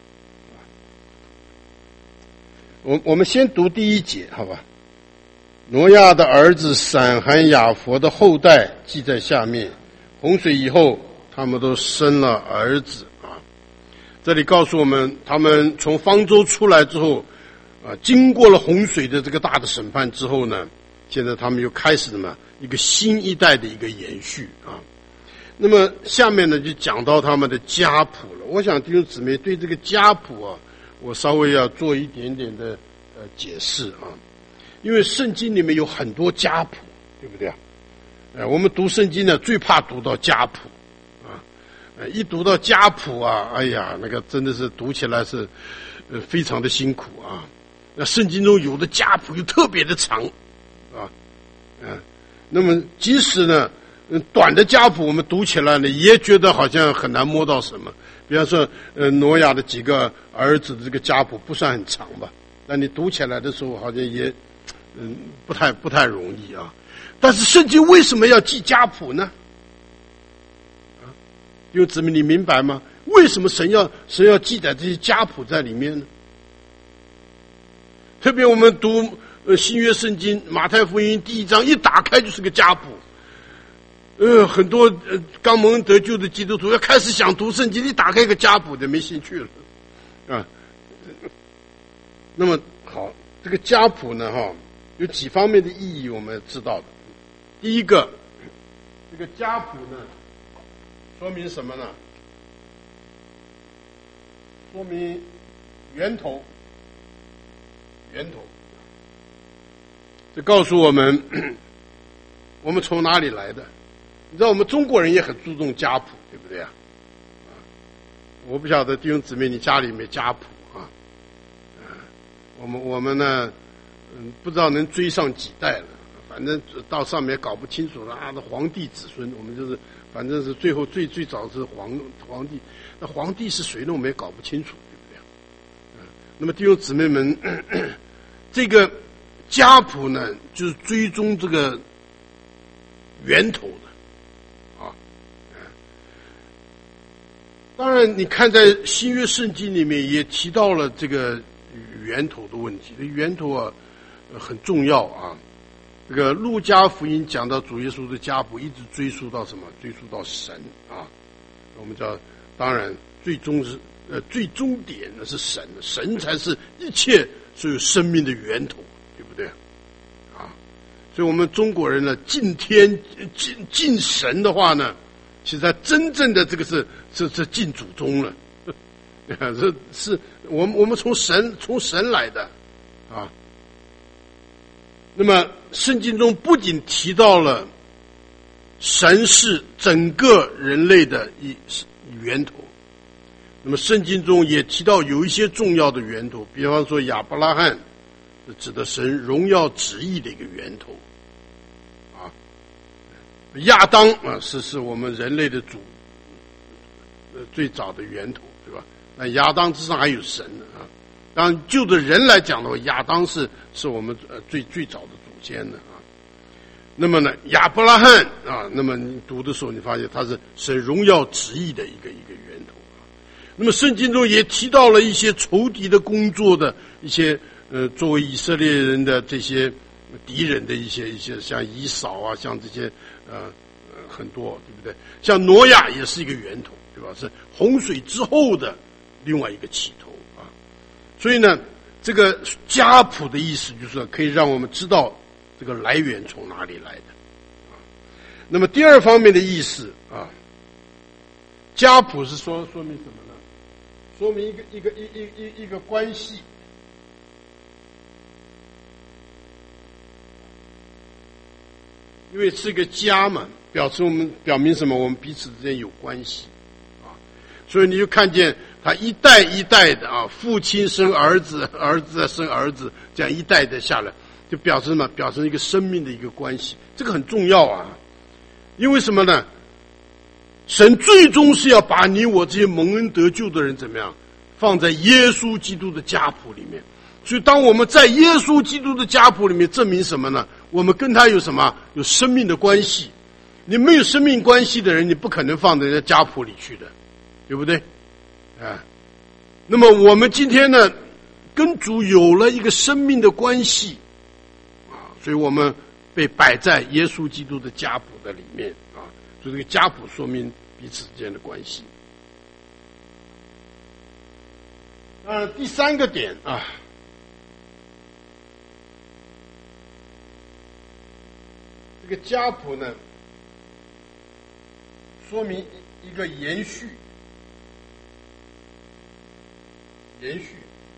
我我们先读第一节，好吧？挪亚的儿子闪、含、雅弗的后代记在下面。洪水以后，他们都生了儿子啊。这里告诉我们，他们从方舟出来之后，啊，经过了洪水的这个大的审判之后呢，现在他们又开始什么一个新一代的一个延续啊。那么下面呢，就讲到他们的家谱了。我想弟兄姊妹对这个家谱啊，我稍微要做一点点的呃解释啊。因为圣经里面有很多家谱，对不对啊？呃，我们读圣经呢，最怕读到家谱啊，呃，一读到家谱啊，哎呀，那个真的是读起来是呃非常的辛苦啊。那圣经中有的家谱又特别的长啊，嗯、呃，那么即使呢，嗯，短的家谱我们读起来呢，也觉得好像很难摸到什么。比方说，呃，挪亚的几个儿子的这个家谱不算很长吧，但你读起来的时候好像也。嗯，不太不太容易啊。但是圣经为什么要记家谱呢？啊，弟兄姊妹，你明白吗？为什么神要神要记载这些家谱在里面呢？特别我们读呃新约圣经马太福音第一章，一打开就是个家谱。呃，很多呃刚蒙得救的基督徒要开始想读圣经，一打开一个家谱就没兴趣了啊。那么好，这个家谱呢，哈。有几方面的意义我们知道的。第一个，这个家谱呢，说明什么呢？说明源头，源头。这告诉我们，我们从哪里来的？你知道我们中国人也很注重家谱，对不对啊？啊，我不晓得弟兄姊妹你家里没家谱啊？啊，我们我们呢？嗯，不知道能追上几代了，反正到上面搞不清楚了啊！那皇帝子孙，我们就是反正是最后最最早是皇皇帝，那皇帝是谁呢？我们也搞不清楚，对不对？嗯，那么弟兄姊妹们，咳咳这个家谱呢，就是追踪这个源头的啊。当然，你看在新约圣经里面也提到了这个源头的问题，这源头啊。很重要啊！这个路加福音讲到主耶稣的家谱，一直追溯到什么？追溯到神啊！我们叫，当然最终是呃最终点呢是神，神才是一切所有生命的源头，对不对？啊！所以我们中国人呢，敬天敬敬神的话呢， 其实他真正的这个是是是进祖宗了，是是我们我们从神从神来的啊。那么圣经中不仅提到了神是整个人类的一源头，那么圣经中也提到有一些重要的源头，比方说亚伯拉罕指的神荣耀旨意的一个源头啊，亚当啊是是我们人类的主呃最早的源头，对吧？那亚当之上还有神呢啊。当然就着人来讲的话，亚当是是我们呃最最早的祖先的啊。那么呢，亚伯拉罕啊，那么你读的时候，你发现他是神荣耀旨意的一个一个源头啊。那么圣经中也提到了一些仇敌的工作的一些呃，作为以色列人的这些敌人的一些一些，像以扫啊，像这些呃呃很多，对不对？像挪亚也是一个源头，对吧？是洪水之后的另外一个起头啊。所以呢，这个家谱的意思就是可以让我们知道这个来源从哪里来的啊。那么第二方面的意思啊，家谱是说说明什么呢？说明一个一个一一一一个关系。因为是个家嘛，表示我们表明什么？我们彼此之间有关系啊，所以你就看见他一代一代的啊，父亲生儿子，儿子生儿子，这样一代的下来，就表示什么？表示一个生命的一个关系，这个很重要啊。因为什么呢？神最终是要把你我这些蒙恩得救的人怎么样，放在耶稣基督的家谱里面。所以当我们在耶稣基督的家谱里面，证明什么呢？我们跟他有什么？有生命的关系。你没有生命关系的人，你不可能放在人家家谱里去的，对不对？啊，那么我们今天呢，跟主有了一个生命的关系啊，所以我们被摆在耶稣基督的家谱的里面啊，所以这个家谱说明彼此之间的关系。呃，第三个点啊。这个家谱呢，说明一个延续，延续，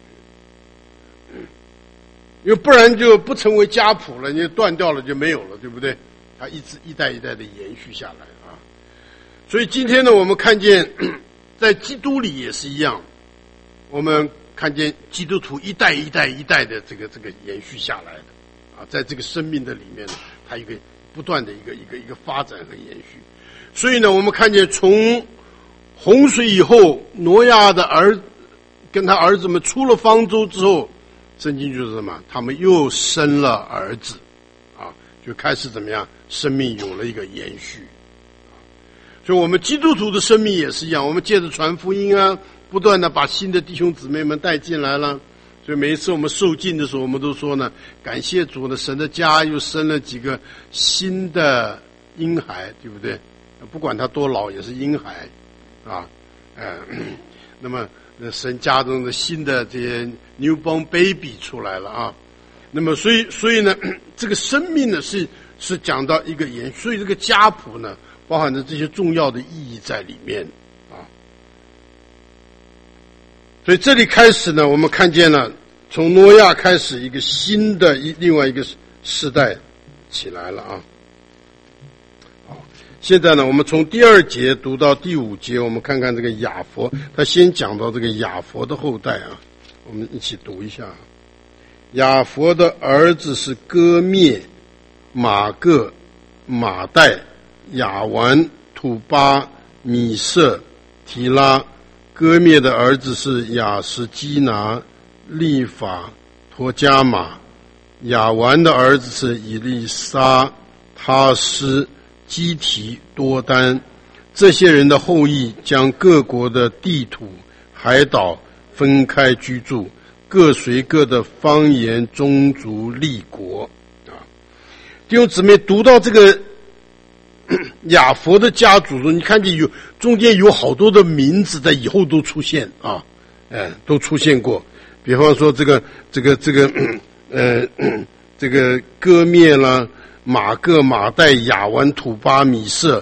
因为不然就不成为家谱了，你断掉了就没有了，对不对？它一直一代一代的延续下来啊。所以今天呢，我们看见在基督里也是一样，我们看见基督徒一代一代一代的这个这个延续下来的啊，在这个生命的里面呢，它一个不断的一个一个一个发展和延续。所以呢，我们看见从洪水以后，挪亚的儿跟他儿子们出了方舟之后，圣经就是什么？他们又生了儿子啊，就开始怎么样？生命有了一个延续。所以我们基督徒的生命也是一样，我们借着传福音啊，不断的把新的弟兄姊妹们带进来了。所以每一次我们受浸的时候，我们都说呢，感谢主呢，神的家又生了几个新的婴孩，对不对？不管他多老，也是婴孩啊，呃，那么神家中的新的这些 newborn baby 出来了啊。那么所以所以呢，这个生命呢是是讲到一个延续，所以这个家谱呢包含着这些重要的意义在里面啊。所以这里开始呢，我们看见了从挪亚开始一个新的一另外一个世代起来了啊。好，现在呢，我们从第二节读到第五节，我们看看这个雅佛，他先讲到这个雅佛的后代啊，我们一起读一下。雅佛的儿子是歌灭、马各、马代、雅完、土巴、米色、提拉。歌灭的儿子是雅什基拿、利法、托加马。雅完的儿子是以利沙、他斯、基提、多丹。这些人的后裔将各国的地土、海岛分开居住，各随各的方言、宗族、立国啊。弟兄姊妹，读到这个雅佛的家族中，你看见有中间有好多的名字在以后都出现啊，哎，都出现过。比方说这个这个这个呃这个歌灭啦、马各、马代、雅完、土巴、米色、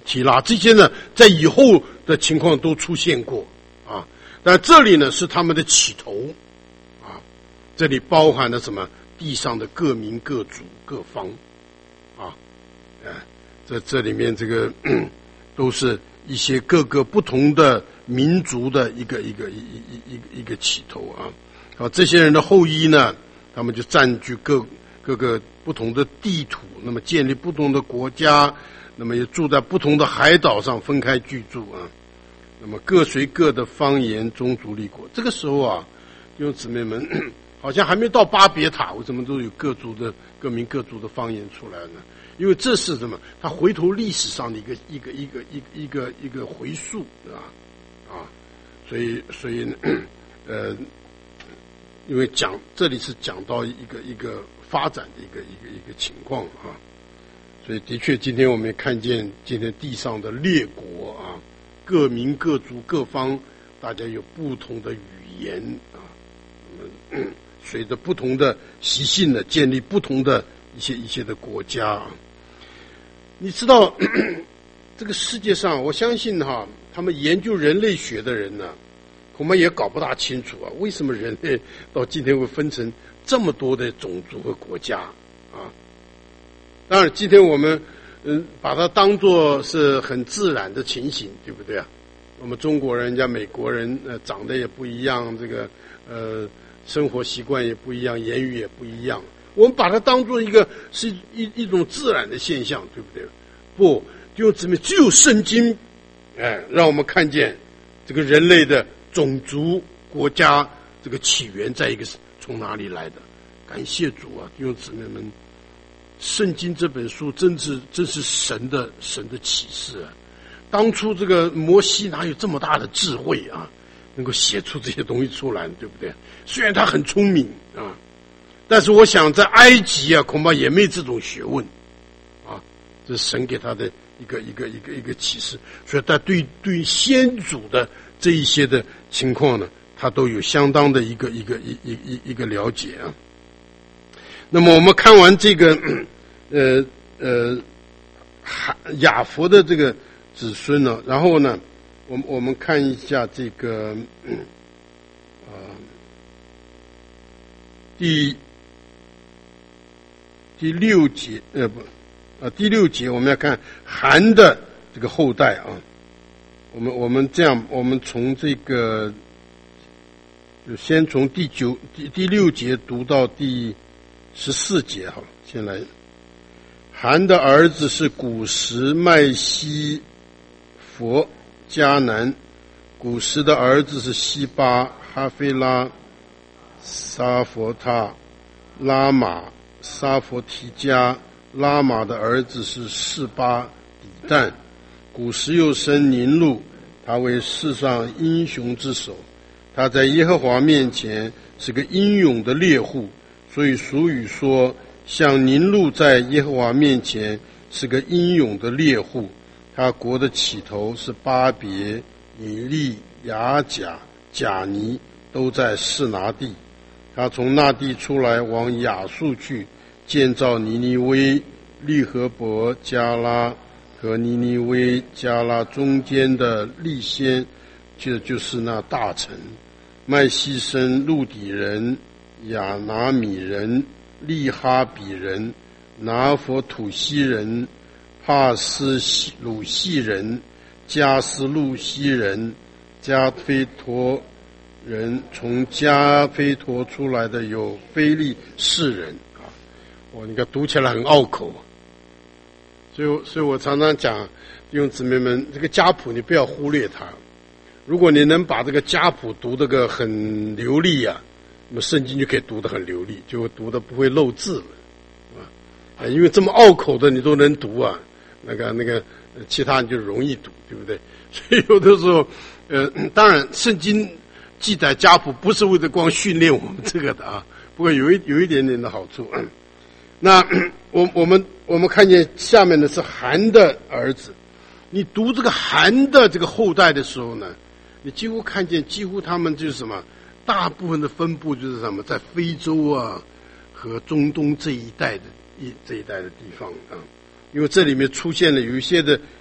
提拉，这些呢在以后的情况都出现过啊。但这里呢是他们的起头啊，这里包含了什么？地上的各民各族各方啊，哎，在这里面这个都是一些各个不同的民族的一个一个一一一一个起头啊。啊，这些人的后裔呢，他们就占据各各个不同的地土，那么建立不同的国家，那么也住在不同的海岛上分开居住啊。那么各随各的方言、宗族、立国。这个时候啊，弟兄姊妹们，好像还没到巴别塔，为什么都有各族的各民各族的方言出来呢？因为这是什么？他回头历史上的一个一个一个一个一个一个回溯啊啊，所以所以呃，因为讲这里是讲到一个一个发展的一个一个一个情况啊，所以的确今天我们也看见今天地上的列国啊，各民各族各方，大家有不同的语言啊，那么随着不同的习性呢，建立不同的一些一些的国家啊。你知道这个世界上，我相信哈，他们研究人类学的人呢，恐怕也搞不大清楚啊，为什么人类到今天会分成这么多的种族和国家啊？当然，今天我们嗯把它当作是很自然的情形，对不对啊？我们中国人、人家美国人，呃，长得也不一样，这个呃生活习惯也不一样，言语也不一样。我们把它当作一个是一一种自然的现象，对不对？不，就姊妹，只有圣经，哎，让我们看见这个人类的种族、国家这个起源在一个从哪里来的。感谢主啊，弟兄姊妹们，圣经这本书真是真是神的神的启示啊！当初这个摩西哪有这么大的智慧啊，能够写出这些东西出来，对不对？虽然他很聪明啊。但是我想在埃及啊，恐怕也没这种学问，啊，这是神给他的一个一个一个一个启示，所以他对对先祖的这一些的情况呢，他都有相当的一个一个一一一一个了解啊。那么我们看完这个呃呃雅弗的这个子孙呢，然后呢，我们我们看一下这个啊、呃、第。第六节，呃不，啊第六节我们要看韩的这个后代啊。我们我们这样，我们从这个，就先从第九第第六节读到第十四节好了。先来，韩的儿子是古时、麦西、佛、迦南。古时的儿子是西巴、哈菲拉、沙佛他、拉玛。沙佛提加。拉玛的儿子是示巴底旦。古时又生宁禄，他为世上英雄之首。他在耶和华面前是个英勇的猎户，所以俗语说，像宁禄在耶和华面前是个英勇的猎户。他国的起头是巴别、以利、雅甲、贾尼，都在示拿地。他从那地出来，往亚述去，建造尼尼微、利和伯、加拉和尼尼微、加拉中间的利先，这就是那大城。麦西生路底人、亚拿米人、利哈比人、拿佛土西人、帕斯鲁西人、加斯路西人、加菲陀人。从加菲陀出来的有非利士人啊，我你看读起来很拗口，所以所以我常常讲，弟兄姊妹们，这个家谱你不要忽略它。如果你能把这个家谱读得个很流利啊，那么圣经就可以读得很流利，就会读得不会漏字了啊。因为这么拗口的你都能读啊，那个那个其他人就容易读，对不对？所以有的时候，呃，当然圣经记载家谱不是为了光训练我们这个的啊，不过有一有一点点的好处。那我我们我们看见下面的是韩的儿子，你读这个韩的这个后代的时候呢，你几乎看见几乎他们就是什么，大部分的分布就是什么，在非洲啊和中东这一带的一这一带的地方啊，因为这里面出现了有一些的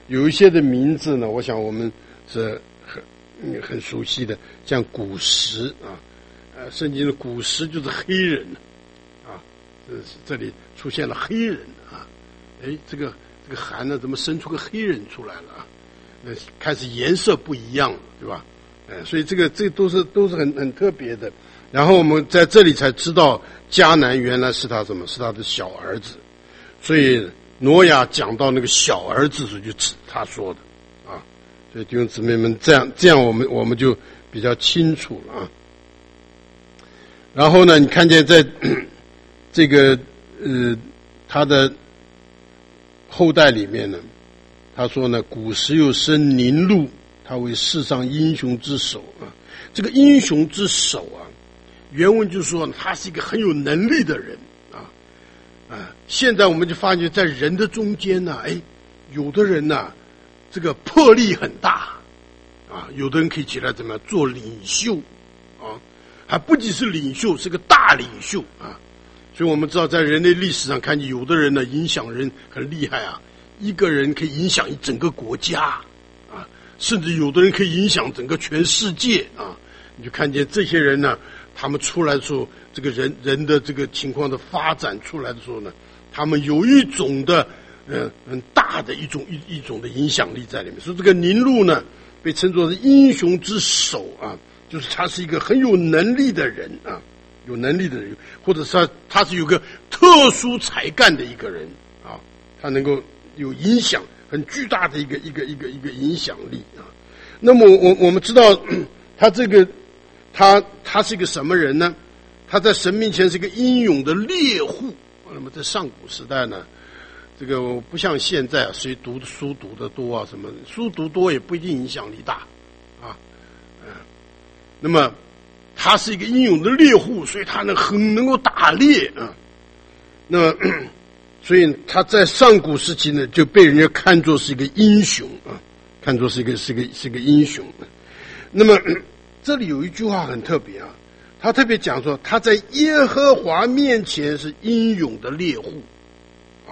有一些的名字呢，我想我们是很很熟悉的，像古时啊，呃，圣经的古时就是黑人啊，这这里出现了黑人啊，哎，这个这个韩呢，怎么生出个黑人出来了啊？那开始颜色不一样了，对吧？呃，所以这个这都是都是很很特别的。然后我们在这里才知道，迦南原来是他什么？是他的小儿子。所以挪亚讲到那个小儿子时，就指他说的啊。所以弟兄姊妹们，这样这样我们我们就比较清楚了啊。然后呢，你看见在这个呃他的后代里面呢，他说呢，古时又生宁禄，他为世上英雄之首啊。这个英雄之首啊，原文就说他是一个很有能力的人啊啊！现在我们就发觉在人的中间呢，哎，有的人呢，这个魄力很大啊，有的人可以起来怎么样做领袖啊，还不仅是领袖，是个大领袖啊。所以我们知道，在人类历史上看见有的人呢，影响人很厉害啊，一个人可以影响一整个国家啊，甚至有的人可以影响整个全世界啊。你就看见这些人呢，他们出来的时候，这个人人的这个情况的发展出来的时候呢，他们有一种的呃很大的一种一一种的影响力在里面。所以这个宁禄呢，被称作是英雄之首啊，就是他是一个很有能力的人啊，有能力的人，或者是他他是有个特殊才干的一个人啊，他能够有影响很巨大的一个一个一个一个影响力啊。那么我我们知道他这个。他他是一个什么人呢？他在神面前是一个英勇的猎户。那么在上古时代呢，这个不像现在啊，谁读书读得多啊，什么书读多也不一定影响力大啊。嗯，那么他是一个英勇的猎户，所以他能很能够打猎啊。那么，所以他在上古时期呢，就被人家看作是一个英雄啊，看作是一个是一个是一个英雄。那么。这里有一句话很特别啊，他特别讲说他在耶和华面前是英勇的猎户啊，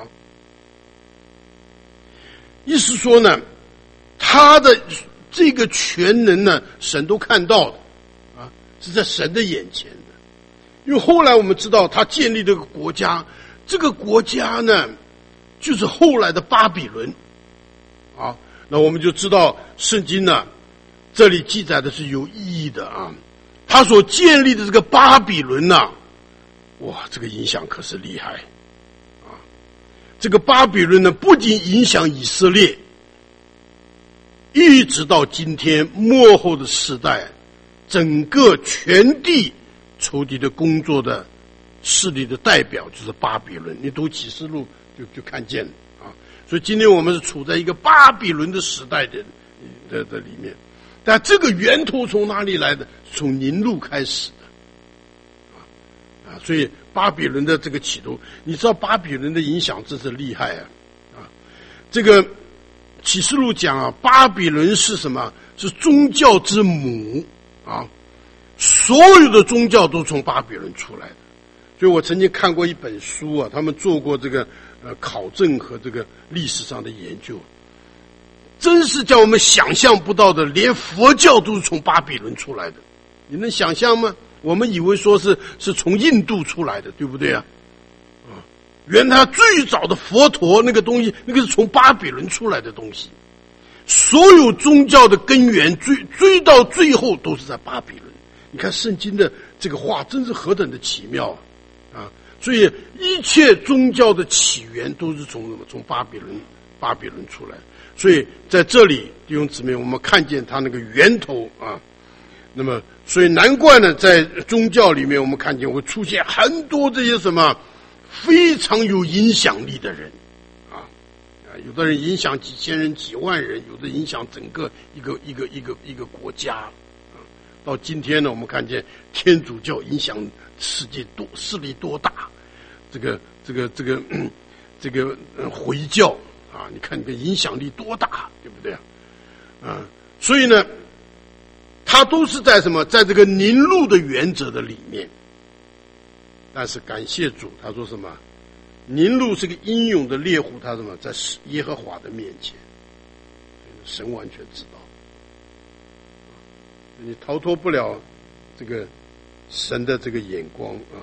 意思说呢，他的这个全能呢，神都看到的啊，是在神的眼前的。因为后来我们知道他建立这个国家，这个国家呢，就是后来的巴比伦啊，那我们就知道圣经呢。这里记载的是有意义的啊，他所建立的这个巴比伦呐、啊，哇，这个影响可是厉害啊！这个巴比伦呢，不仅影响以色列，一直到今天末后的时代，整个全地仇敌的工作的势力的代表就是巴比伦。你读启示录就就看见了啊！所以今天我们是处在一个巴比伦的时代的的的里面。但这个源头从哪里来的？从宁禄开始的，啊啊！所以巴比伦的这个起头，你知道巴比伦的影响真是厉害啊！啊，这个启示录讲啊，巴比伦是什么？是宗教之母啊！所有的宗教都从巴比伦出来的。所以我曾经看过一本书啊，他们做过这个呃考证和这个历史上的研究。真是叫我们想象不到的，连佛教都是从巴比伦出来的，你能想象吗？我们以为说是是从印度出来的，对不对啊？啊，原来最早的佛陀那个东西，那个是从巴比伦出来的东西。所有宗教的根源追追到最后都是在巴比伦。你看圣经的这个话，真是何等的奇妙啊！啊，所以一切宗教的起源都是从从巴比伦巴比伦出来。所以在这里弟兄姊妹，我们看见他那个源头啊，那么所以难怪呢，在宗教里面我们看见会出现很多这些什么非常有影响力的人啊啊，有的人影响几千人、几万人，有的影响整个一个一个一个一个国家啊。到今天呢，我们看见天主教影响世界多势力多大，这个这个这个这个呃回教。啊，你看你的影响力多大，对不对啊？啊，所以呢，他都是在什么，在这个宁禄的原则的里面。但是感谢主，他说什么？宁禄是个英勇的猎户，他什么在耶和华的面前。 神完全知道，你逃脱不了这个神的这个眼光啊。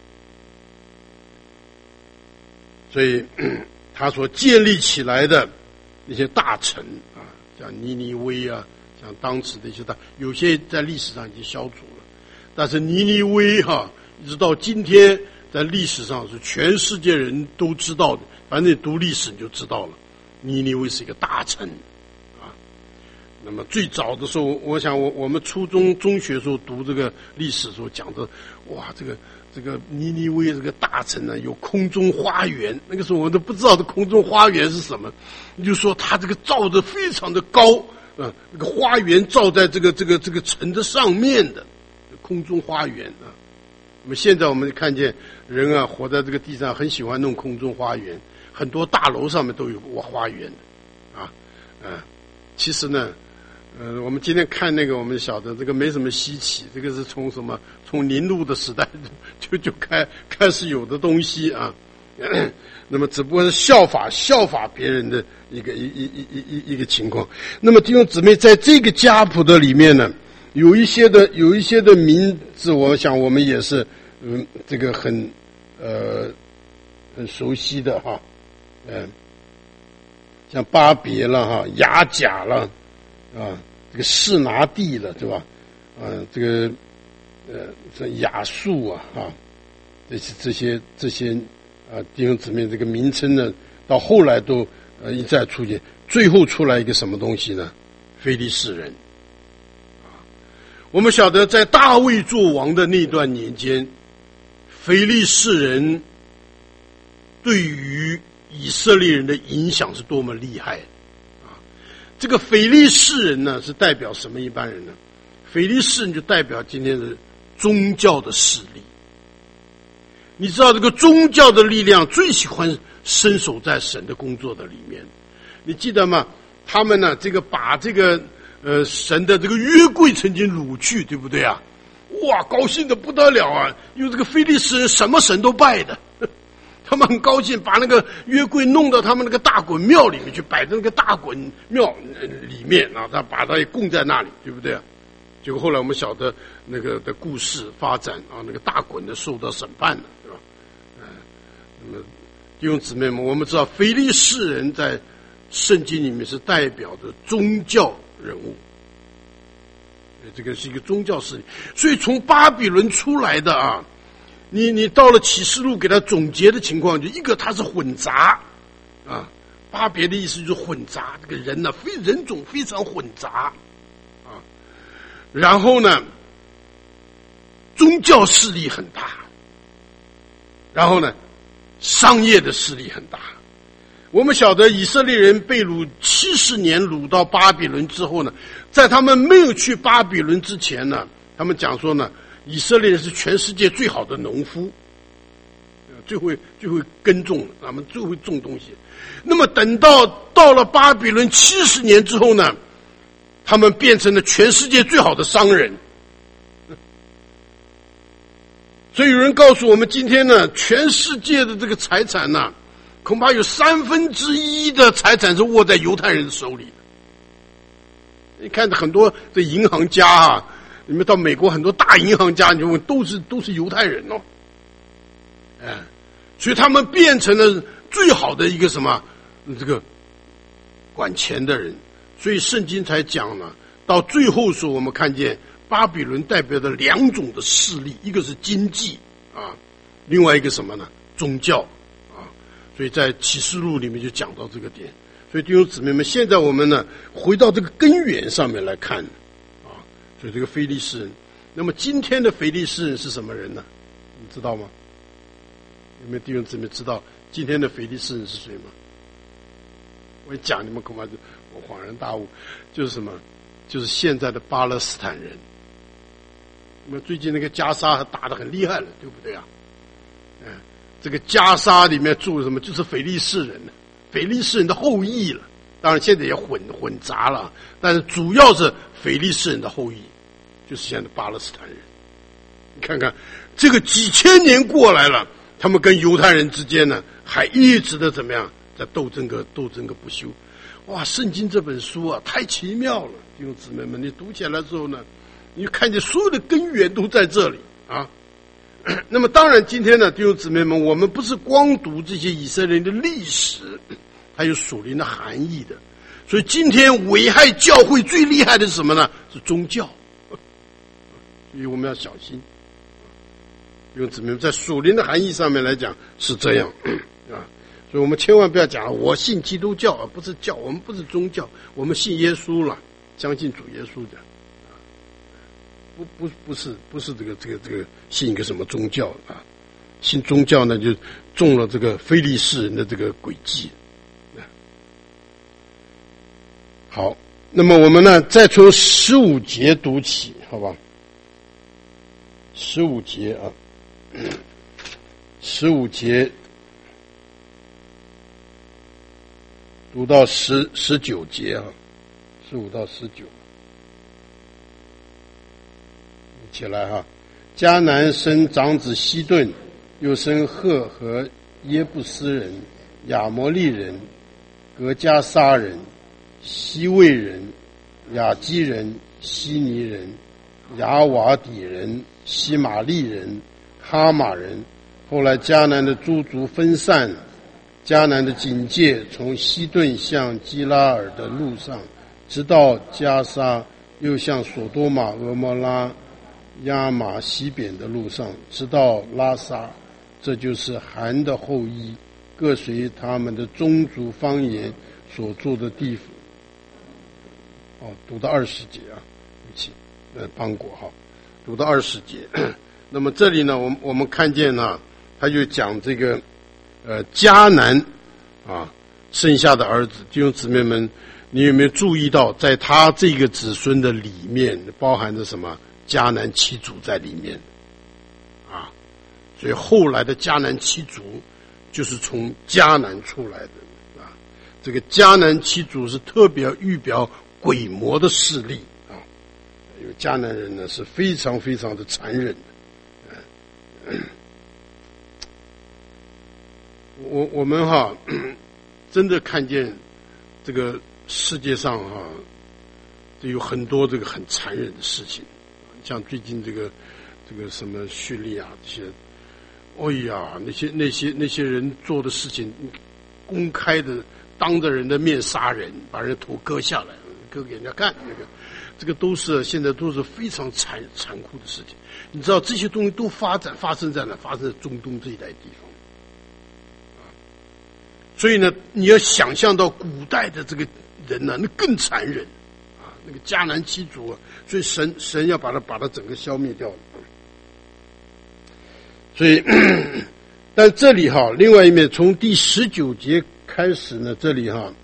所以他所建立起来的那些大城啊，像尼尼微啊，像当时的一些大，有些在历史上已经消除了，但是尼尼微哈、啊，一直到今天，在历史上是全世界人都知道的，反正你读历史你就知道了，尼尼微是一个大城啊。那么最早的时候，我想我我们初中中学时候读这个历史的时候讲的，哇，这个。这个尼尼微这个大城呢，有空中花园。那个时候我都不知道这空中花园是什么，就说它这个造的非常的高啊，那个花园造在这个这个这个城的上面的空中花园啊。那么现在我们看见人啊，活在这个地上，很喜欢弄空中花园，很多大楼上面都有花园的啊啊。其实呢。呃，我们今天看那个，我们晓得这个没什么稀奇，这个是从什么？从宁禄的时代就就开开始有的东西啊。那么只不过是效法效法别人的一个一一一一一一个情况。那么弟兄姊妹，在这个家谱的里面呢，有一些的有一些的名字，我想我们也是嗯，这个很呃很熟悉的哈，嗯、呃，像巴别了哈，雅甲了。啊，这个示拿地了，对吧？啊，这个呃，这亚述啊，啊，这些这些这些啊弟兄姊妹，这个名称呢，到后来都呃一再出现，最后出来一个什么东西呢？非利士人。啊，我们晓得，在大卫做王的那段年间，非利士人对于以色列人的影响是多么厉害。这个腓力士人呢，是代表什么一般人呢？腓力士人就代表今天的宗教的势力。你知道这个宗教的力量最喜欢伸手在神的工作的里面。你记得吗？他们呢，这个把这个呃神的这个约柜曾经掳去，对不对啊？哇，高兴的不得了啊！因为这个腓力士人什么神都拜的。他们很高兴，把那个约柜弄到他们那个大衮庙里面去，摆在那个大衮庙里面啊，他把它也供在那里，对不对啊？结果后来我们晓得那个的故事发展啊，那个大衮的受到审判了，对吧？嗯、呃，那么弟兄姊妹们，我们知道腓力士人在圣经里面是代表着宗教人物，这个是一个宗教势力，所以从巴比伦出来的啊。你你到了启示录给他总结的情况，就一个他是混杂，啊，巴别的意思就是混杂，这个人呢、啊、非人种非常混杂，啊，然后呢，宗教势力很大，然后呢，商业的势力很大。我们晓得以色列人被掳七十年掳到巴比伦之后呢，在他们没有去巴比伦之前呢，他们讲说呢。以色列人是全世界最好的农夫，最会最会耕种，他们最会种东西。那么等到到了巴比伦七十年之后呢，他们变成了全世界最好的商人。所以有人告诉我们，今天呢，全世界的这个财产呢，恐怕有三分之一的财产是握在犹太人手里的。你看很多的银行家啊。你们到美国很多大银行家，你就问都是都是犹太人哦，哎，所以他们变成了最好的一个什么这个管钱的人，所以圣经才讲了，到最后时候我们看见巴比伦代表的两种的势力，一个是经济啊，另外一个什么呢？宗教啊，所以在启示录里面就讲到这个点。所以弟兄姊妹们，现在我们呢回到这个根源上面来看。所以这个非利士人，那么今天的非利士人是什么人呢？你知道吗？有没有弟兄姊妹知道今天的非利士人是谁吗？我一讲你们恐怕就我恍然大悟，就是什么？就是现在的巴勒斯坦人。那么最近那个加沙打得很厉害了，对不对啊？嗯，这个加沙里面住什么？就是非利士人，非利士人的后裔了。当然现在也混混杂了，但是主要是非利士人的后裔。就是现在的巴勒斯坦人，你看看这个几千年过来了，他们跟犹太人之间呢，还一直的怎么样，在斗争个斗争个不休。 哇，圣经这本书啊，太奇妙了，弟兄姊妹们，你读起来之后呢，你看见所有的根源都在这里啊。那么当然，今天呢，弟兄姊妹们，我们不是光读这些以色列人的历史，还有属灵的含义的。所以今天危害教会最厉害的是什么呢？是宗教。所以我们要小心。弟兄姊妹们，在属灵的含义上面来讲是这样啊。所以我们千万不要讲我信基督教，而不是教，我们不是宗教，我们信耶稣了，相信主耶稣的。不不不是不是这个这个这个信一个什么宗教啊？信宗教呢就中了这个非利士人的这个诡计。好，那么我们呢再从十五节读起，好吧？十五节啊，十五节读到十十九节啊，十五到十九。起来哈，迦南生长子西顿，又生赫和耶布斯人、亚摩利人、格加沙人、西魏人、亚基人、希尼人、亚瓦底人、西玛利人、哈马人。后来迦南的诸族分散，迦南的境界从西顿向基拉尔的路上，直到加沙，又向索多玛、俄摩拉、亚玛西扁的路上，直到拉撒。这就是含的后裔，各随他们的宗族方言所住的地府。哦，读到二十节啊，对不起，呃，邦国哈，读到二十节。那么这里呢，我们我们看见呢，他就讲这个呃迦南啊剩下的儿子，弟兄姊妹们，你有没有注意到，在他这个子孙的里面包含着什么？迦南七族在里面啊，所以后来的迦南七族就是从迦南出来的啊。这个迦南七族是特别预表鬼魔的势力啊，因为迦南人呢是非常非常的残忍的。嗯、我我们哈真的看见这个世界上哈，这有很多这个很残忍的事情。像最近这个这个什么叙利亚这些，哎呀，那些那些那些人做的事情，公开的当着人的面杀人，把人头割下来，割给人家看，那个这个都是现在都是非常残残酷的事情。你知道这些东西都发展发生在哪？发生在中东这一带地方。啊，所以呢，你要想象到古代的这个人呢，那更残忍。那个迦南七族啊，所以神神要把它把它整个消灭掉。所以，但这里哈，另外一面从第十九节开始呢，这里哈，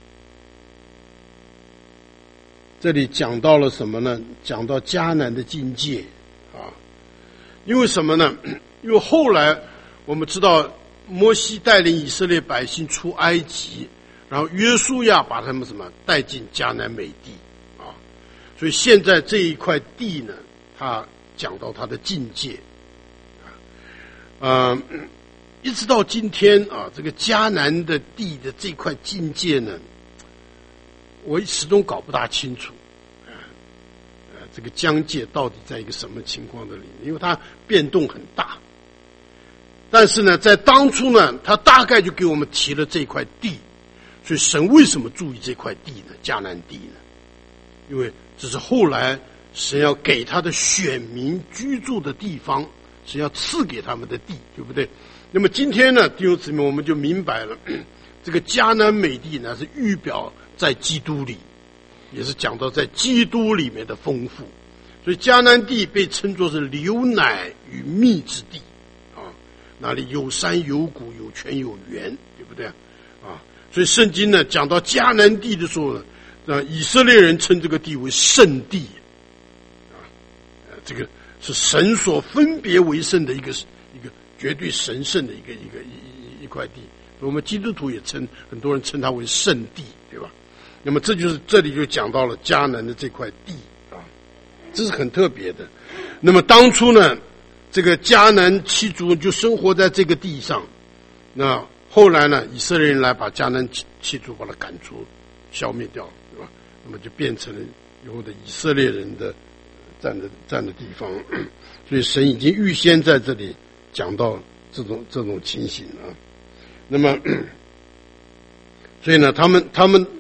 这里讲到了什么呢？讲到迦南的境界啊，因为什么呢？因为后来我们知道摩西带领以色列百姓出埃及，然后约书亚把他们什么带进迦南美地。所以现在这一块地呢，他讲到他的境界，啊，呃，一直到今天啊，这个迦南的地的这块境界呢，我始终搞不大清楚，啊，呃，这个疆界到底在一个什么情况的里面？因为它变动很大，但是呢，在当初呢，他大概就给我们提了这块地，所以神为什么注意这块地呢？迦南地呢？因为这是后来神要给他的选民居住的地方，神要赐给他们的地，对不对？那么今天呢，弟兄姊妹，我们就明白了，这个迦南美地呢是预表在基督里，也是讲到在基督里面的丰富。所以迦南地被称作是流奶与蜜之地啊，那里有山有谷，有泉有源，对不对啊？所以圣经呢讲到迦南地的时候呢，那以色列人称这个地为圣地，啊，这个是神所分别为圣的一个一个绝对神圣的一个一个一一块地。我们基督徒也称，很多人称它为圣地，对吧？那么这就是这里就讲到了迦南的这块地啊，这是很特别的。那么当初呢，这个迦南七族就生活在这个地上，那后来呢，以色列人来把迦南七族把它赶出消灭掉，对吧？那么就变成了以后的以色列人的站的站的地方。所以神已经预先在这里讲到这种这种情形啊。那么，所以呢，他们他们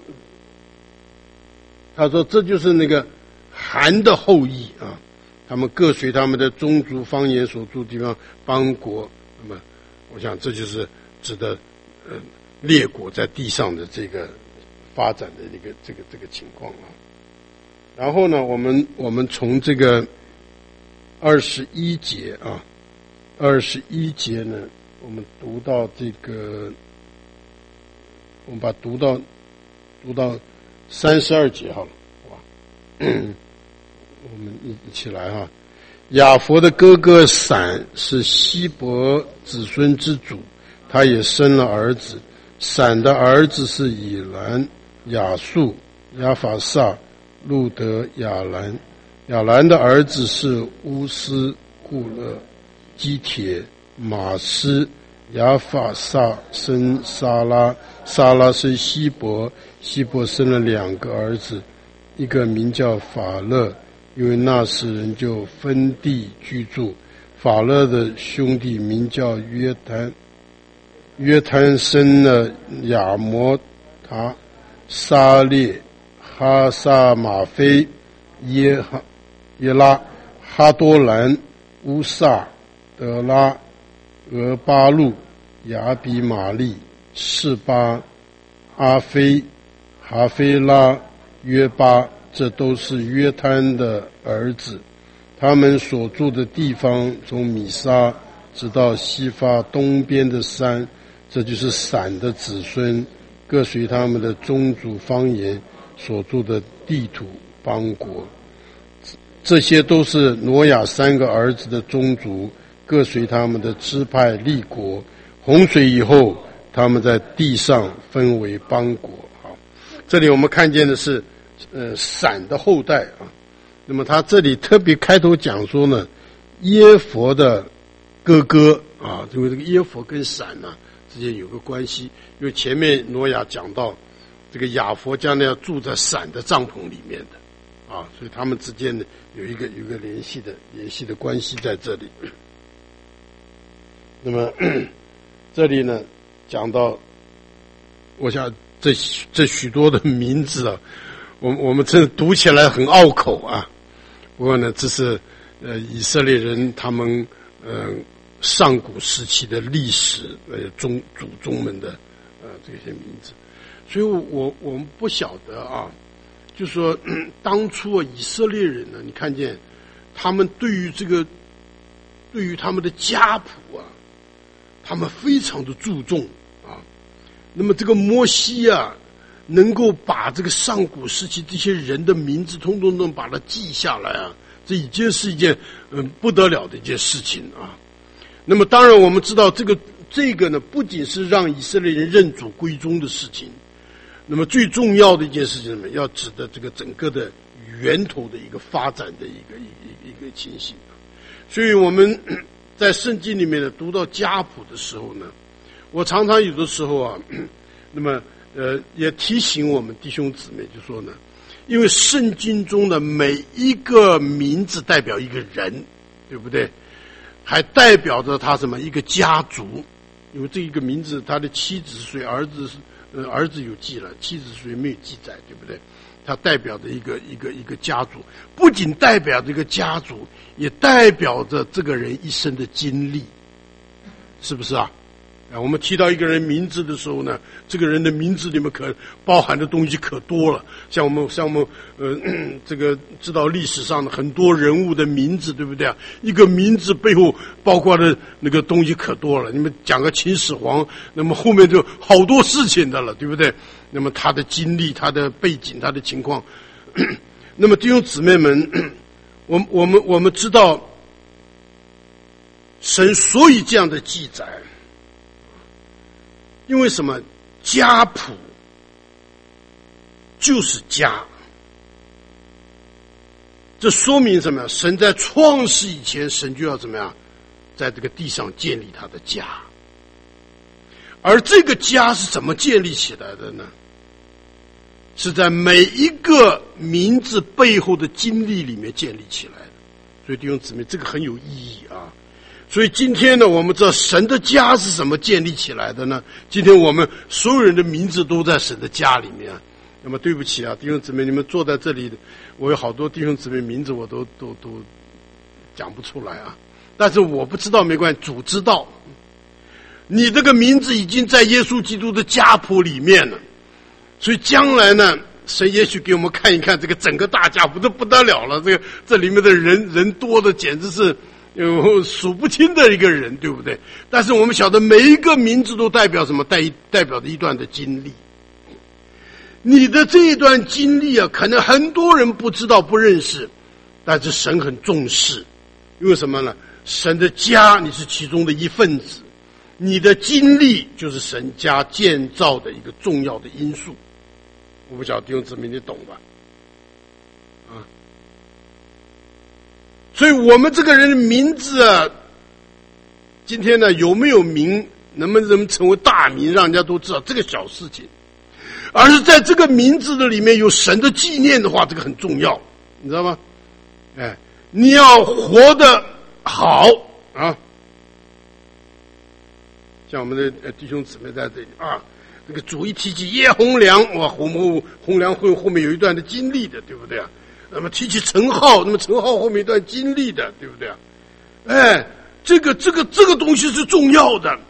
他说这就是那个含的后裔啊，他们各随他们的宗族方言所住地方邦国。那么，我想这就是指的呃列国在地上的这个发展的一个这个这个情况啊。然后呢，我们我们从这个二十一节啊，二十一节呢，我们读到这个，我们把读到读到三十二节好了，好吧？我们一一起来哈。雅弗的哥哥闪是希伯子孙之主，他也生了儿子。闪的儿子是以兰、亚述、亚法萨、路德、亚兰。亚兰的儿子是乌斯、固勒、基铁、马斯。亚法萨生撒拉，撒拉生希伯，希伯生了两个儿子，一个名叫法勒，因为那时人就分地居住。法勒的兄弟名叫约坦，约坦生了亚摩塔、沙列、哈萨马菲、耶哈耶拉、哈多兰、乌萨、德拉、俄巴路、亚比玛利、示巴、阿菲、哈菲拉、约巴，这都是约摊的儿子。他们所住的地方从米沙直到西法东边的山，这就是闪的子孙，各随他们的宗族方言所住的地土邦国。这些都是挪亚三个儿子的宗族，各随他们的支派立国。洪水以后，他们在地上分为邦国。好，这里我们看见的是呃闪的后代啊。那么他这里特别开头讲说呢，耶弗的哥哥啊，因为这个耶弗跟闪呢、啊、之间有个关系，因为前面挪亚讲到这个亚弗将来要住在闪的帐篷里面的啊，所以他们之间呢有一个有一个联系的联系的关系在这里。那么这里呢讲到，我想这这许多的名字啊，我我们真的读起来很拗口啊。不过呢，这是呃以色列人他们呃上古时期的历史呃宗祖宗们的呃这些名字，所以我我们不晓得啊，就说、嗯、当初啊以色列人呢，你看见他们对于这个对于他们的家谱啊，他们非常的注重啊。那么这个摩西啊，能够把这个上古时期这些人的名字通通都把它记下来啊，这已经是一件嗯不得了的一件事情啊。那么当然我们知道这个这个呢，不仅是让以色列人认主归宗的事情，那么最重要的一件事情呢，要指的这个整个的源头的一个发展的一个一个一个情形。所以我们在圣经里面呢读到家谱的时候呢，我常常有的时候啊，那么呃也提醒我们弟兄姊妹，就说呢，因为圣经中的每一个名字代表一个人，对不对？还代表着他什么一个家族，因为这一个名字他的妻子是谁，儿子是呃儿子有记了，妻子是谁没有记载，对不对？它代表着一个一个一个家族，不仅代表着一个家族，也代表着这个人一生的经历，是不是啊？啊，我们提到一个人名字的时候呢，这个人的名字里面可包含的东西可多了。像我们像我们呃这个知道历史上的很多人物的名字，对不对啊？一个名字背后包括的那个东西可多了。你们讲个秦始皇，那么后面就好多事情的了，对不对？那么他的经历、他的背景、他的情况，那么弟兄姊妹们，我我们我们知道，神所以这样的记载。因为什么？家谱就是家，这说明什么呀？神在创世以前，神就要怎么样，在这个地上建立他的家。而这个家是怎么建立起来的呢？ 是在每一个名字背后的经历里面建立起来的。所以弟兄姊妹，这个很有意义啊。所以今天呢，我们知道神的家是怎么建立起来的呢？今天我们所有人的名字都在神的家里面。那么对不起啊，弟兄姊妹，你们坐在这里，我有好多弟兄姊妹名字我都都都讲不出来啊。但是我不知道没关系，主知道。你这个名字已经在耶稣基督的家谱里面了，所以将来呢，神也许给我们看一看这个整个大家谱，这不得了了。这个这里面的人人多的简直是有数不清的一个人，对不对？但是我们晓得每一个名字都代表什么？代代表着一段的经历。你的这一段经历啊，可能很多人不知道不认识，但是神很重视。因为什么呢？神的家你是其中的一份子，你的经历就是神家建造的一个重要的因素。我不晓得弟兄姊妹你懂吧？啊，所以我们这个人的名字啊，今天呢有没有名，能不能成为大名，让人家都知道，这个小事情。而是在这个名字的里面有神的纪念的话，这个很重要，你知道吗？哎，你要活得好啊！像我们的弟兄姊妹在这里啊，这个主一提起叶洪良，哇，洪洪良会后面有一段的经历的，对不对啊？那么提起陈浩，那么陈浩后面一段经历的，对不对啊？哎，这个这个这个东西是重要的。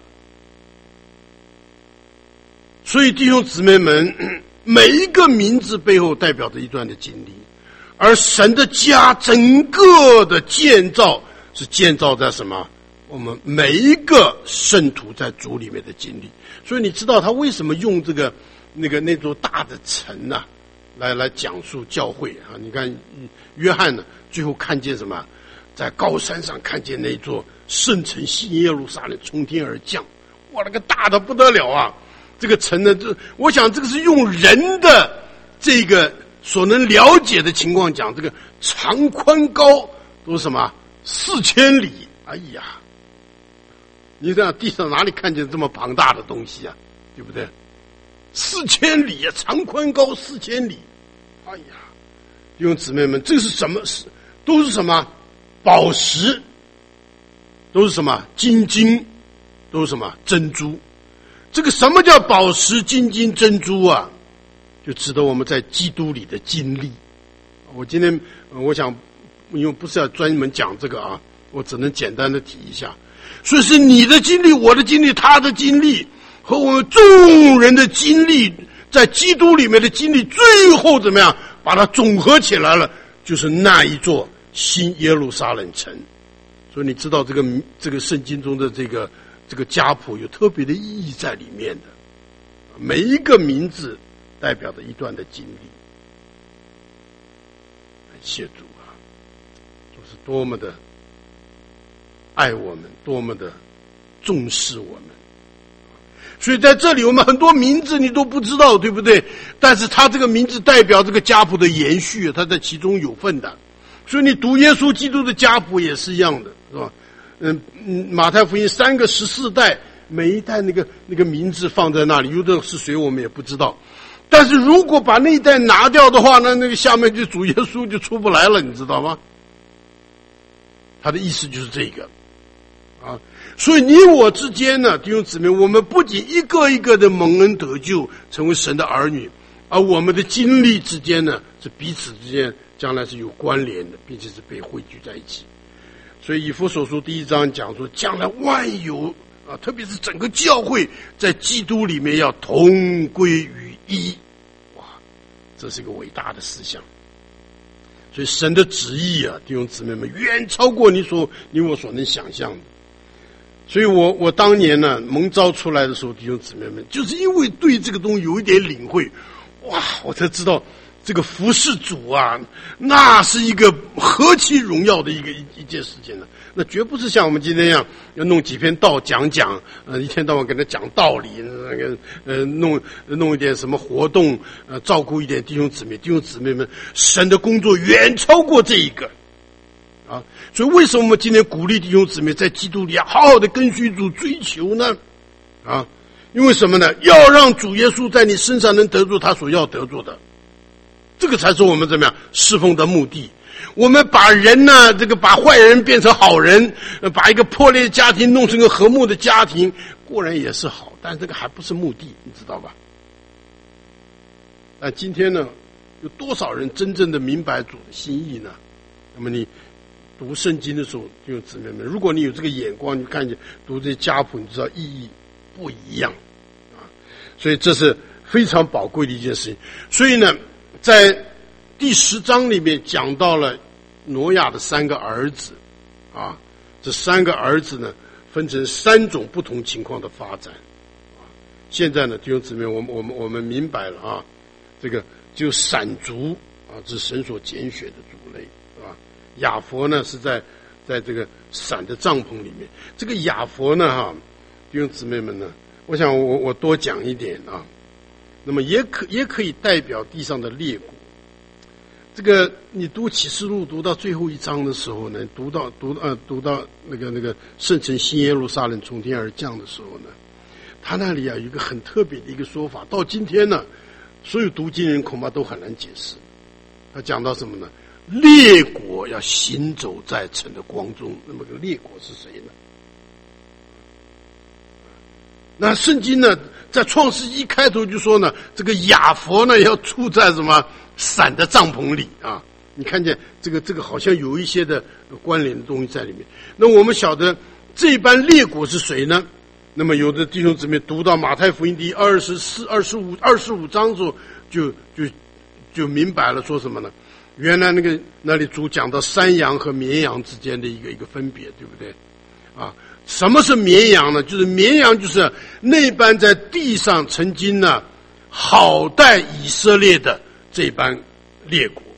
所以弟兄姊妹们，每一个名字背后代表着一段的经历，而神的家整个的建造是建造在什么？我们每一个圣徒在主里面的经历。所以你知道他为什么用这个那个那座大的城啊，来来讲述教会啊？你看约翰呢，最后看见什么？在高山上看见那座圣城新耶路撒冷从天而降，哇，那个大的不得了啊！这个城呢，这我想这个是用人的这个所能了解的情况讲，这个长宽高都是什么四千里？哎呀，你这样地上哪里看见这么庞大的东西啊？对不对？四千里啊，长宽高四千里。哎呀，弟兄姊妹们，这是什么？都是什么？宝石，都是什么？金金，都是什么？珍珠。这个什么叫宝石、金金、珍珠啊？就值得我们在基督里的经历。我今天我想，因为不是要专门讲这个啊，我只能简单的提一下。所以是你的经历、我的经历、他的经历和我们众人的经历，在基督里面的经历，最后怎么样把它总合起来了，就是那一座新耶路撒冷城。所以你知道这个这个圣经中的这个这个家谱有特别的意义在里面的，每一个名字代表着一段的经历。感谢主啊，主是多么的爱我们，多么的重视我们。所以在这里我们很多名字你都不知道，对不对？但是他这个名字代表这个家谱的延续，他在其中有份的。所以你读耶稣基督的家谱也是一样的，是吧？嗯嗯，马太福音三个十四代，每一代那个那个名字放在那里，有的是谁我们也不知道。但是如果把那一代拿掉的话呢，那个下面就主耶稣就出不来了，你知道吗？他的意思就是这个啊。所以你我之间呢，弟兄姊妹，我们不仅一个一个的蒙恩得救，成为神的儿女，而我们的经历之间呢，是彼此之间将来是有关联的，并且是被汇聚在一起。所以以弗所书第一章讲说，将来万有啊，特别是整个教会在基督里面要同归于一。哇，这是一个伟大的思想。所以神的旨意啊，弟兄姊妹们，远超过你所你我所能想象的。所以我我当年呢蒙召出来的时候，弟兄姊妹们，就是因为对这个东西有一点领会，哇，我才知道这个服侍主啊，那是一个何其荣耀的一个一一件事情呢。那绝不是像我们今天一样要弄几篇道讲讲，呃，一天到晚跟他讲道理，那个呃弄弄一点什么活动，呃，照顾一点弟兄姊妹。弟兄姊妹们，神的工作远超过这一个啊！所以为什么我们今天鼓励弟兄姊妹在基督里好好的跟随主追求呢？啊，因为什么呢？要让主耶稣在你身上能得着他所要得着的。 这个才是我们怎么样侍奉的目的。我们把人呢，这个把坏人变成好人，把一个破裂的家庭弄成个和睦的家庭，固然也是好，但这个还不是目的，你知道吧？但今天呢，有多少人真正的明白主的心意呢？那么你读圣经的时候，弟兄姊妹们，如果你有这个眼光，你看见读这些家谱，你知道意义不一样啊。所以这是非常宝贵的一件事情。所以呢，在第十章里面讲到了挪亚的三个儿子啊，这三个儿子呢，分成三种不同情况的发展啊。现在呢，弟兄姊妹，我们我们我们明白了啊，这个就闪族啊，这是神所拣选的族类啊。亚佛呢是在在这个闪的帐篷里面。这个亚佛呢，哈，弟兄姊妹们呢，我想我我多讲一点啊。那么也可也可以代表地上的列国。这个你读启示录读到最后一章的时候呢，读到读呃读到那个那个圣城新耶路撒冷从天而降的时候呢，他那里啊有一个很特别的一个说法，到今天呢，所有读经人恐怕都很难解释。他讲到什么呢？列国要行走在城的光中。那么个列国是谁呢？那圣经呢，在创世一开头就说呢，这个亚佛呢要住在什么闪的帐篷里啊？你看见这个这个好像有一些的关联的东西在里面。那我们晓得这班列国是谁呢？那么有的弟兄姊妹读到马太福音第二十四、二十五、二十五章的时候，就就就明白了，说什么呢？原来那个那里主讲到山羊和绵羊之间的一个一个分别，对不对？啊，什么是绵羊呢？就是绵羊就是那班在地上曾经呢好待以色列的这班列国。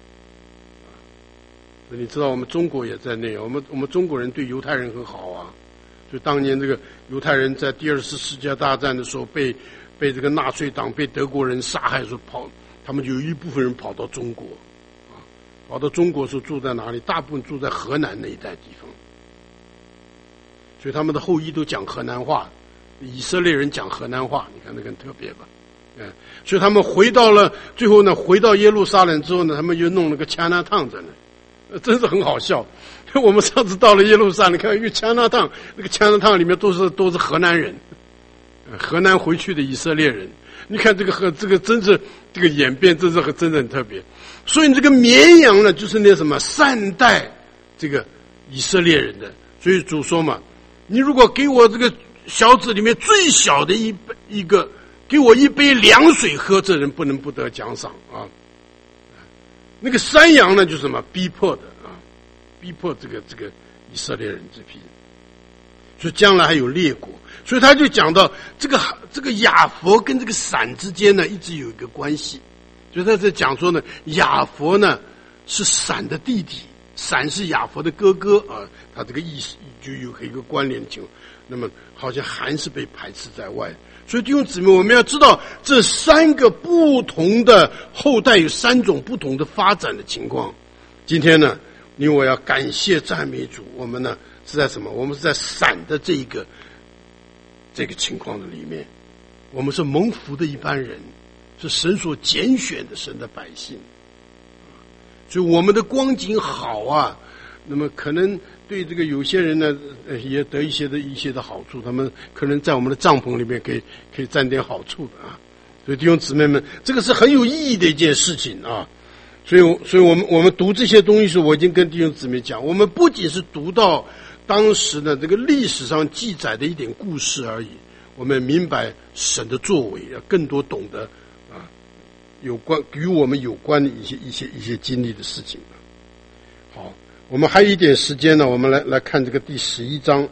你知道我们中国也在内，我们我们中国人对犹太人很好啊。就当年这个犹太人在第二次世界大战的时候被被这个纳粹党被德国人杀害的时候跑，他们就有一部分人跑到中国啊，跑到中国的时候住在哪里？大部分住在河南那一带地方。所以他们的后裔都讲河南话，以色列人讲河南话，你看那个很特别吧？嗯，所以他们回到了最后呢，回到耶路撒冷之后呢，他们就弄了个 Chinatown 在那，真是很好笑。我们上次到了耶路撒冷，看一个 Chinatown， 那个 Chinatown 里面都是都是河南人，河南回去的以色列人。你看这个和这个真是这个演变，真是很真的很特别。所以这个绵羊呢，就是那什么善待这个以色列人的。所以主说嘛，你如果给我这个小子里面最小的一一个，给我一杯凉水喝，这人不能不得奖赏啊。那个山羊呢，就是什么逼迫的啊，逼迫这个这个以色列人这批人。所以将来还有列国，所以他就讲到这个这个亚佛跟这个闪之间呢，一直有一个关系。所以他在讲说呢，亚佛呢是闪的弟弟，闪是亚佛的哥哥啊，他这个意思就有一个关联情况。那么好像还是被排斥在外。所以弟兄姊妹，我们要知道这三个不同的后代有三种不同的发展的情况。今天呢，因为我要感谢赞美主，我们呢是在什么？我们是在闪的这一个这个情况的里面，我们是蒙福的一般人，是神所拣选的神的百姓。所以我们的光景好啊，那么可能对这个有些人呢，呃，也得一些的一些的好处，他们可能在我们的帐篷里面可以可以占点好处的啊。所以弟兄姊妹们，这个是很有意义的一件事情啊。所以，所以我们我们读这些东西时，我已经跟弟兄姊妹讲，我们不仅是读到当时的这个历史上记载的一点故事而已，我们明白神的作为，要更多懂得啊，有关与我们有关的一些一些一些经历的事情。好。我们还有一点时间呢，我们来来看这个第十一章。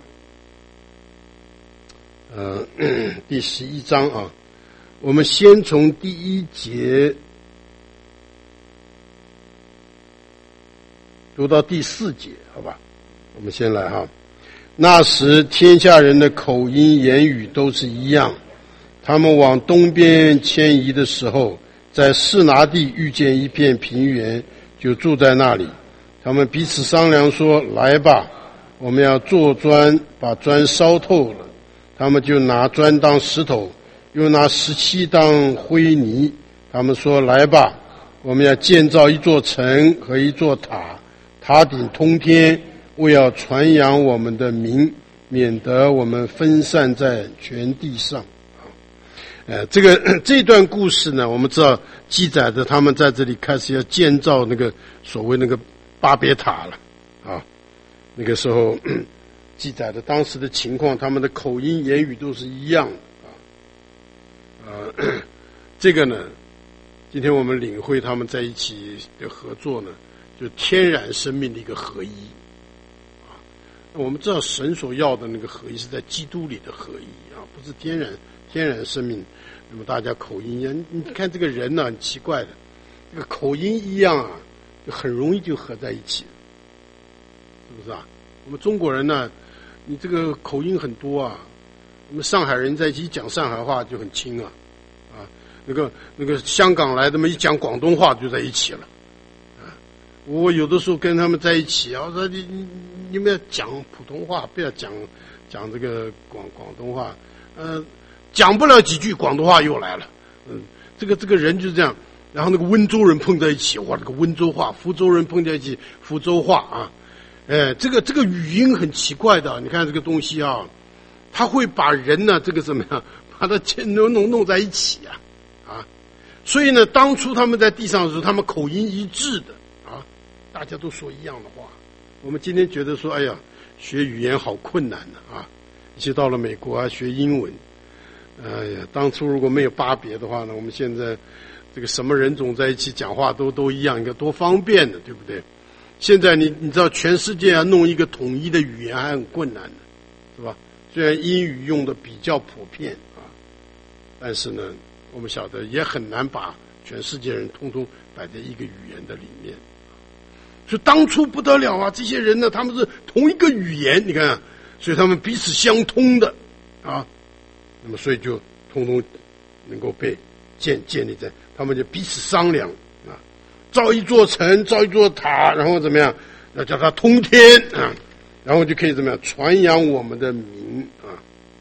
呃，第十一章啊，我们先从第一节读到第四节，好吧？我们先来哈。那时天下人的口音言语都是一样，他们往东边迁移的时候，在示拿地遇见一片平原，就住在那里。他们彼此商量说，来吧，我们要做砖，把砖烧透了。他们就拿砖当石头，又拿石漆当灰泥。他们说，来吧， 我们要建造一座城和一座塔，塔顶通天，为要传扬我们的名，免得我们分散在全地上。呃，这个这段故事呢，我们知道记载的他们在这里开始要建造那个所谓那个巴别塔了啊。那个时候记载的当时的情况，他们的口音言语都是一样的啊。呃，这个呢，今天我们领会他们在一起的合作呢，就天然生命的一个合一啊。我们知道神所要的那个合一是在基督里的合一啊，不是天然天然生命。那么大家口音一样，你看这个人呢，很奇怪的，这个口音一样啊，就很容易就合在一起，是不是啊？我们中国人呢，你这个口音很多啊，我们上海人在一起讲上海话就很亲啊，啊，那个那个香港来的嘛，一讲广东话就在一起了，啊，我有的时候跟他们在一起啊，我说你你你们要讲普通话，不要讲讲这个广广东话，呃。讲不了几句，广东话又来了。嗯，这个这个人就是这样。然后那个温州人碰在一起，哇，那个温州话；福州人碰在一起，福州话啊。哎，这个这个语音很奇怪的。你看这个东西啊，他会把人呢，这个怎么样，把它弄弄弄在一起啊啊。所以呢，当初他们在地上的时候，他们口音一致的啊，大家都说一样的话。我们今天觉得说，哎呀，学语言好困难的啊，一些到了美国啊，学英文。哎呀，当初如果没有巴别的话呢，我们现在这个什么人种在一起讲话都都一样，应该多方便的，对不对？现在你你知道全世界要弄一个统一的语言还很困难的，是吧？虽然英语用的比较普遍啊，但是呢，我们晓得也很难把全世界人通通摆在一个语言的里面。所以当初不得了啊，这些人呢，他们是同一个语言，你看，所以他们彼此相通的啊。那么，所以就通通能够被建建立在，他们就彼此商量啊，造一座城，造一座塔，然后怎么样，要叫它通天啊，然后就可以怎么样传扬我们的名啊，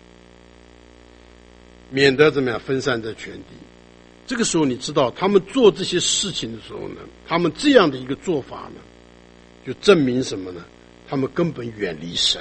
免得怎么样分散在全地。这个时候，你知道他们做这些事情的时候呢，他们这样的一个做法呢，就证明什么呢？他们根本远离神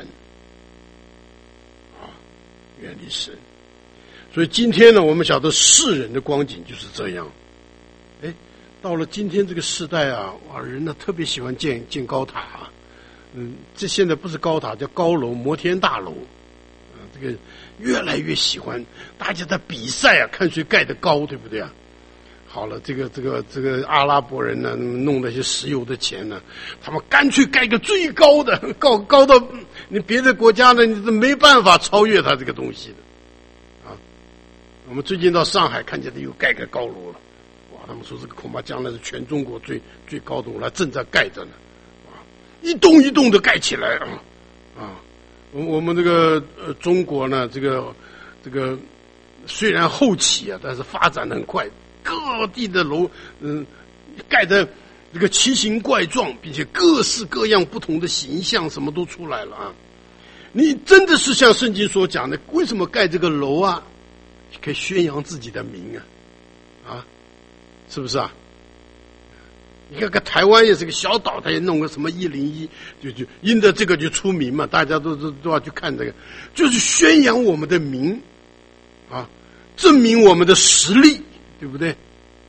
啊，远离神。所以今天呢，我们晓得世人的光景就是这样。哎，到了今天这个时代啊，哇，人呢特别喜欢建建高塔啊，嗯，这现在不是高塔，叫高楼、摩天大楼，啊，这个越来越喜欢，大家在比赛啊，看谁盖得高，对不对啊？好了，这个这个这个阿拉伯人呢，弄那些石油的钱呢，他们干脆盖个最高的，高高到你别的国家呢，你是没办法超越他这个东西的。我们最近到上海看见的又盖个高楼了，哇！他们说这个恐怕将来是全中国最最高的楼，正在盖着呢，啊，一栋一栋的盖起来啊啊！我我们这个呃中国呢，这个这个虽然后起啊，但是发展的很快，各地的楼嗯盖的这个奇形怪状，并且各式各样不同的形象，什么都出来了啊！你真的是像圣经所讲的，为什么盖这个楼啊？可以宣扬自己的名啊，啊，是不是啊？你看看台湾也是个小岛，他也弄个什么一零一，就就因着这个就出名嘛，大家都都都要去看这个，就是宣扬我们的名啊，证明我们的实力，对不对？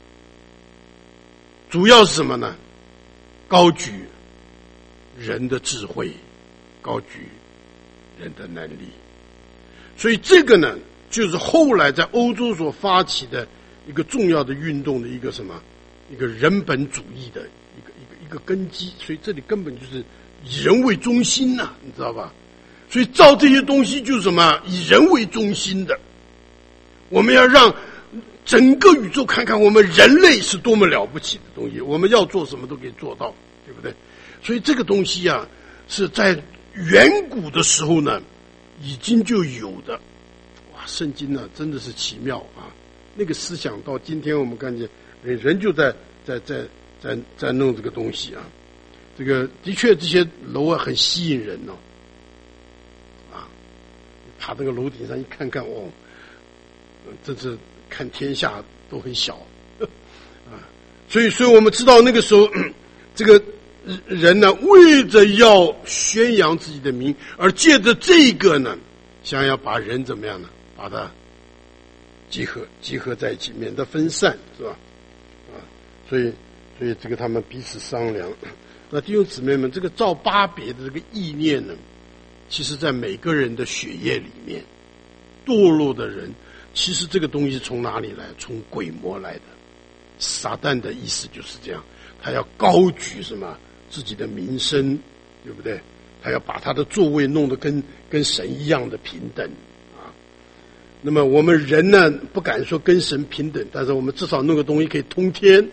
主要是什么呢？高举人的智慧，高举人的能力，所以这个呢，就是后来在欧洲所发起的一个重要的运动的一个什么，一个人本主义的一个一个一个根基。所以这里根本就是以人为中心呐、啊，你知道吧？所以造这些东西就是什么，以人为中心的。我们要让整个宇宙看看我们人类是多么了不起的东西，我们要做什么都可以做到，对不对？所以这个东西啊，是在远古的时候呢，已经就有的。圣经呢，真的是奇妙啊！那个思想到今天我们看见，人就在在在在在弄这个东西啊。这个的确，这些楼啊很吸引人哦。啊，爬这个楼顶上一看看，哦，真是看天下都很小啊。 所以，所以我们知道那个时候，这个人呢，为着要宣扬自己的名，而借着这个呢，想要把人怎么样呢？把它集合集合在一起，免得分散，是吧？啊，所以，所以这个他们彼此商量。那弟兄姊妹们，这个造巴别的这个意念呢，其实在每个人的血液里面，堕落的人，其实这个东西从哪里来？从鬼魔来的。撒旦的意思就是这样，他要高举什么自己的名声，对不对？他要把他的座位弄得跟跟神一样的平等啊。那么我们人呢，不敢说跟神平等，但是我们至少弄个东西可以通天，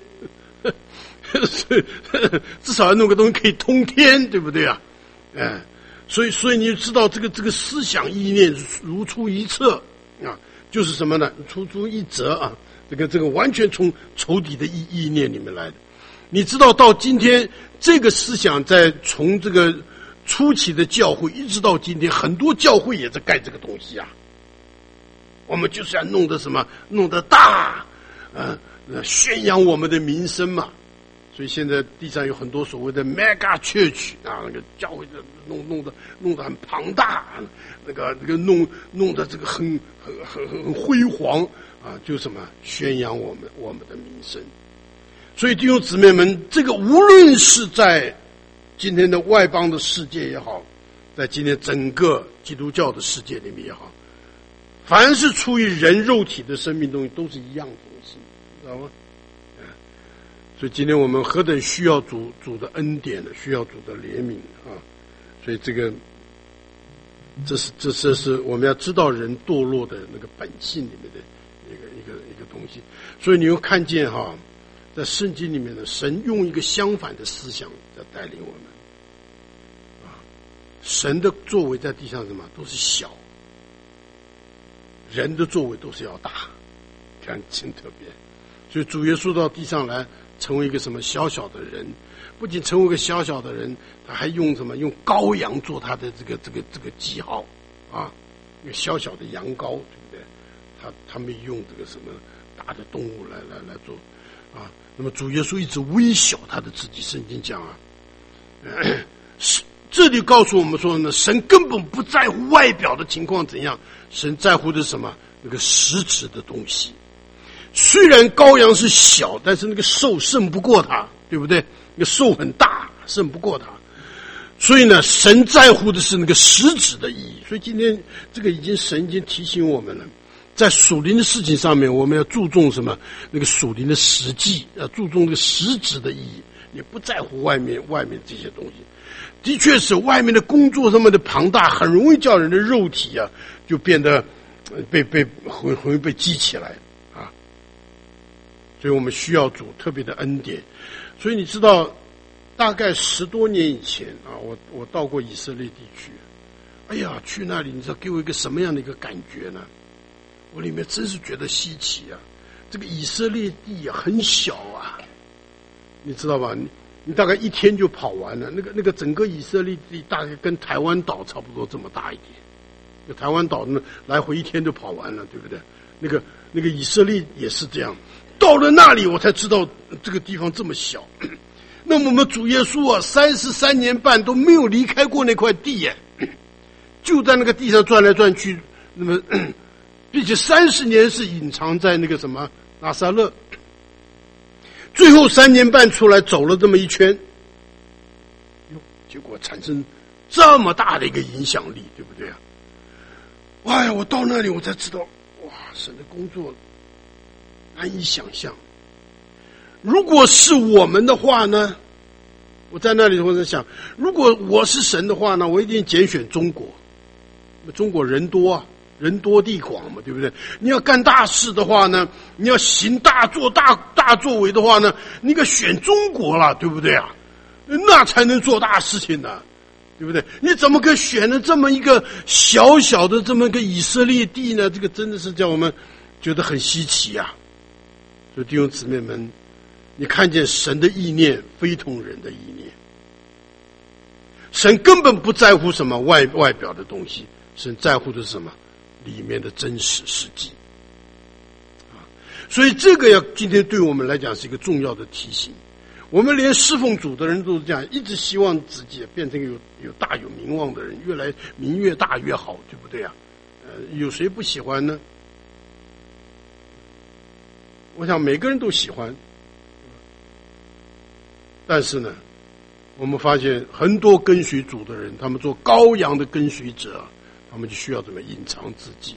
至少要弄个东西可以通天，对不对啊？哎，所以所以你就知道这个这个思想意念如出一辙啊，就是什么呢？如出一辙啊。这个这个完全从仇敌的意意念里面来的，你知道到今天这个思想在从这个初期的教会一直到今天，很多教会也在干这个东西啊。我们就是要弄得什么，弄得大，呃，宣扬我们的名声嘛。所以现在地上有很多所谓的 mega church 啊，那个教会的弄弄得弄得很庞大，那个那个弄弄得这个很很很很辉煌。啊，就什么宣扬我们我们的名声，所以弟兄姊妹们，这个无论是在今天的外邦的世界也好，在今天整个基督教的世界里面也好，凡是出于人肉体的生命东西，都是一样的东西，知道吗？所以今天我们何等需要主主的恩典呢？需要主的怜悯啊！所以这个。这是这这是我们要知道人堕落的那个本性里面的一个一个一个东西，所以你会看见哈，在圣经里面的神用一个相反的思想在带领我们啊，神的作为在地上什么都是小，人的作为都是要大，看挺特别。所以主耶稣到地上来，成为一个什么小小的人。不仅成为一个小小的人，他还用什么？用羔羊做他的这个这个这个记号啊，一个小小的羊羔，对不对？他他没用这个什么大的动物来来来做啊。那么主耶稣一直微小他的自己，圣经讲啊，是这里告诉我们说呢，神根本不在乎外表的情况怎样，神在乎的是什么？那个实质的东西。虽然羔羊是小，但是那个兽胜不过他，对不对？那个兽很大，胜不过他，所以呢，神在乎的是那个实质的意义。所以今天这个已经神已经提醒我们了，在属灵的事情上面，我们要注重什么？那个属灵的实际，要注重那个实质的意义。你不在乎外面外面这些东西，的确是外面的工作上面的庞大，很容易叫人的肉体啊就变得被被很容易被激起来啊。所以我们需要主特别的恩典。所以你知道，大概十多年以前啊，我我到过以色列地区，哎呀，去那里你知道给我一个什么样的一个感觉呢？我里面真是觉得稀奇啊！这个以色列地啊很小啊，你知道吧？你你大概一天就跑完了。那个那个整个以色列地大概跟台湾岛差不多这么大一点，那台湾岛呢来回一天就跑完了，对不对？那个那个以色列也是这样。到了那里，我才知道这个地方这么小。那么我们主耶稣啊，三十三年半都没有离开过那块地耶，就在那个地上转来转去。那么，并且三十年是隐藏在那个什么拿撒勒，最后三年半出来走了这么一圈，哟，结果产生这么大的一个影响力，对不对啊？哎呀，我到那里我才知道，哇，神的工作难以想象。如果是我们的话呢，我在那里我在想，如果我是神的话呢，我一定拣选中国。中国人多啊，人多地广嘛，对不对？你要干大事的话呢，你要行大做大大作为的话呢，你可选中国了，对不对啊？那才能做大事情呢，对不对？你怎么可以选了这么一个小小的这么一个以色列地呢？这个真的是叫我们觉得很稀奇啊！所以弟兄姊妹们，你看见神的意念非同人的意念，神根本不在乎什么外外表的东西，神在乎的是什么？里面的真实实际啊！ 所以这个要今天对我们来讲是一个重要的提醒。我们连侍奉主的人都是这样，一直希望自己变成有有大有名望的人，越来名越大越好，对不对啊？呃，有谁不喜欢呢？我想每个人都喜欢，但是呢，我们发现很多跟随主的人，他们做羔羊的跟随者，他们就需要怎么隐藏自己。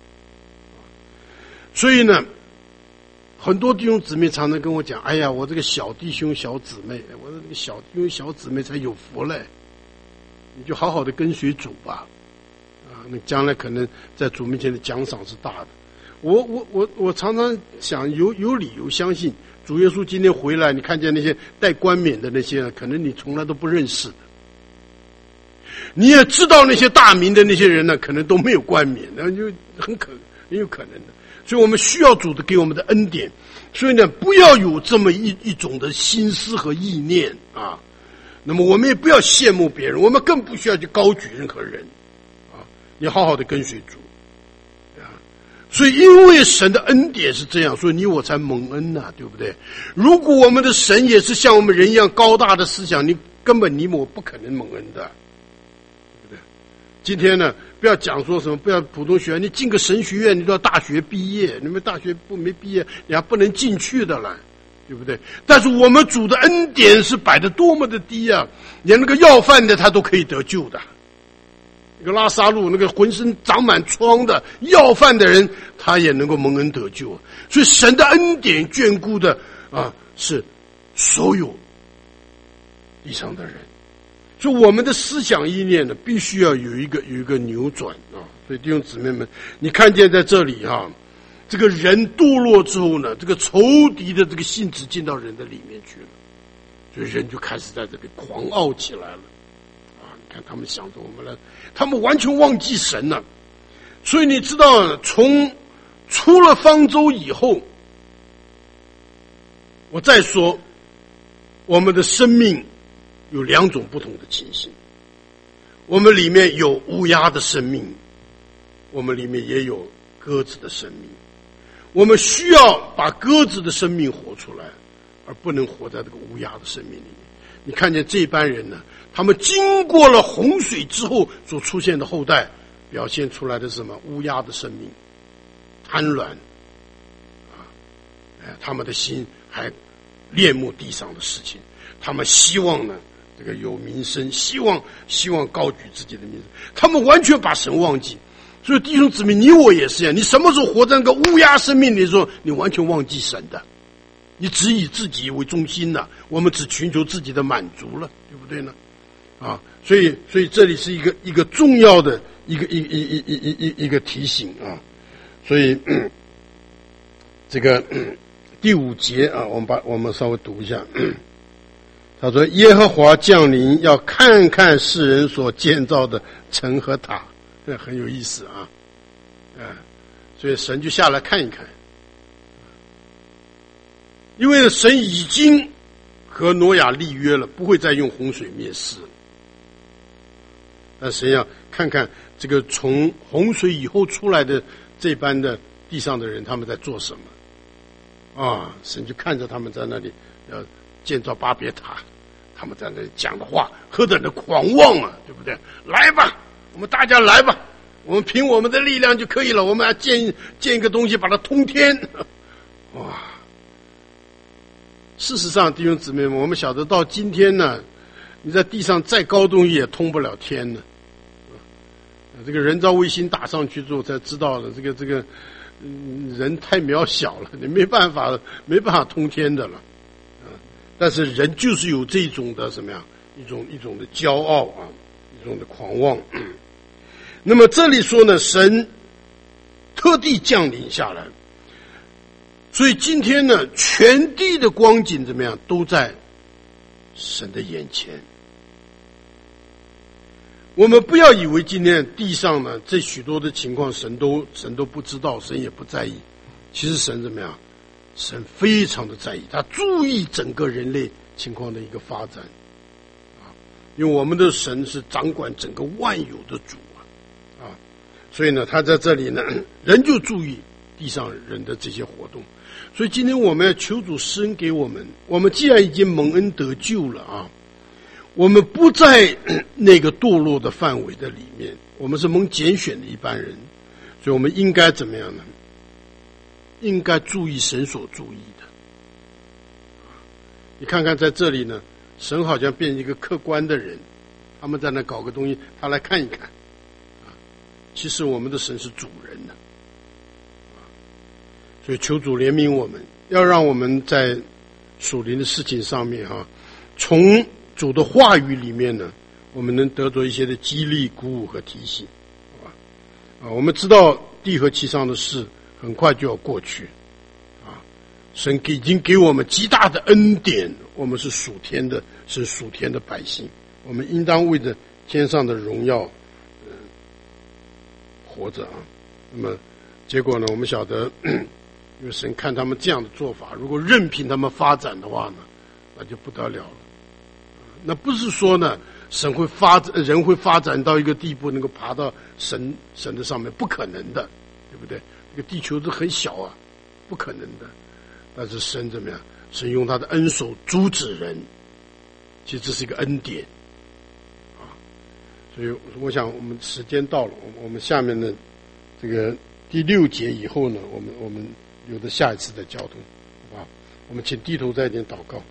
所以呢，很多弟兄姊妹常常跟我讲：“哎呀，我这个小弟兄小姊妹，我这个小弟兄小姊妹才有福嘞！你就好好的跟随主吧，啊，那将来可能在主面前的奖赏是大的。”我我我我常常想有有理由相信，主耶稣今天回来，你看见那些带冠冕的那些人，可能你从来都不认识的。你也知道那些大名的那些人呢，可能都没有冠冕，那就很可很有可能的。所以我们需要主的给我们的恩典，所以呢，不要有这么一一种的心思和意念啊。那么我们也不要羡慕别人，我们更不需要去高举任何人啊。你好好的跟随主啊。所以因为神的恩典是这样，所以你我才蒙恩呐、啊，对不对？如果我们的神也是像我们人一样高大的思想，你根本你我不可能蒙恩的。今天呢，不要讲说什么，不要普通学院，你进个神学院，你都要大学毕业，你们大学不没毕业，你还不能进去的了，对不对？但是我们主的恩典是摆得多么的低啊，连那个要饭的他都可以得救的，那个拉撒路，那个浑身长满疮的要饭的人，他也能够蒙恩得救。所以神的恩典眷顾的啊，是所有地上的人。所以我们的思想意念呢，必须要有一个有一个扭转啊！所以弟兄姊妹们，你看见在这里哈、啊，这个人堕落之后呢，这个仇敌的这个性质进到人的里面去了，所以人就开始在这里狂傲起来了啊！你看他们想着我们了，他们完全忘记神了。所以你知道，从出了方舟以后，我再说我们的生命有两种不同的情形，我们里面有乌鸦的生命，我们里面也有鸽子的生命。我们需要把鸽子的生命活出来，而不能活在这个乌鸦的生命里面。你看见这班人呢，他们经过了洪水之后所出现的后代，表现出来的是什么？乌鸦的生命，贪婪啊，哎，他们的心还恋慕地上的事情，他们希望呢这个有名声，希望希望高举自己的名声，他们完全把神忘记。所以弟兄姊妹，你我也是一样，你什么时候活在那个乌鸦生命里的时候，你完全忘记神的，你只以自己为中心了，我们只寻求自己的满足了，对不对呢？啊，所以所以这里是一个一个重要的一个一一一一一一一个提醒啊。所以、嗯、这个、嗯、第五节啊，我们把我们稍微读一下。嗯他说：“耶和华降临，要看看世人所建造的城和塔。”这很有意思啊，啊，所以神就下来看一看，因为神已经和挪亚立约了，不会再用洪水灭世。但神要看看这个从洪水以后出来的这般的地上的人，他们在做什么啊？神就看着他们在那里要建造巴别塔，他们在那里讲的话何等的狂妄啊，对不对？来吧，我们大家来吧，我们凭我们的力量就可以了，我们要建建一个东西把它通天。哇！事实上弟兄姊妹们，我们晓得到今天呢，你在地上再高东西也通不了天呢。这个人造卫星打上去之后才知道了，这个这个、嗯、人太渺小了，你没办法没办法通天的了。但是人就是有这种的什么样一种一种的骄傲啊，一种的狂妄。那么这里说呢，神特地降临下来，所以今天呢，全地的光景怎么样，都在神的眼前。我们不要以为今天地上呢这许多的情况神都神都不知道，神也不在意。其实神怎么样，神非常的在意，他注意整个人类情况的一个发展啊，因为我们的神是掌管整个万有的主啊，啊，所以呢他在这里呢，人就注意地上人的这些活动。所以今天我们要求主施恩给我们，我们既然已经蒙恩得救了啊，我们不在那个堕落的范围的里面，我们是蒙拣选的一般人，所以我们应该怎么样呢？应该注意神所注意的。你看看在这里呢，神好像变成一个客观的人，他们在那搞个东西，他来看一看。其实我们的神是主人的，所以求主怜悯我们，要让我们在属灵的事情上面哈，从主的话语里面呢，我们能得着一些的激励、鼓舞和提醒，好吧？啊，我们知道地和其上的事很快就要过去，啊，神已经给我们极大的恩典，我们是属天的，是属天的百姓，我们应当为着天上的荣耀，呃，活着啊。那么结果呢，我们晓得，因为神看他们这样的做法，如果任凭他们发展的话呢，那就不得了了。那不是说呢，神会发人会发展到一个地步，能够爬到神神的上面，不可能的，对不对？这个地球是很小啊，不可能的。但是神怎么样？神用他的恩手阻止人，其实这是一个恩典啊。所以我想，我们时间到了，我们下面的这个第六节以后呢，我们我们留着下一次的交通，好吧？我们请低头再一点祷告。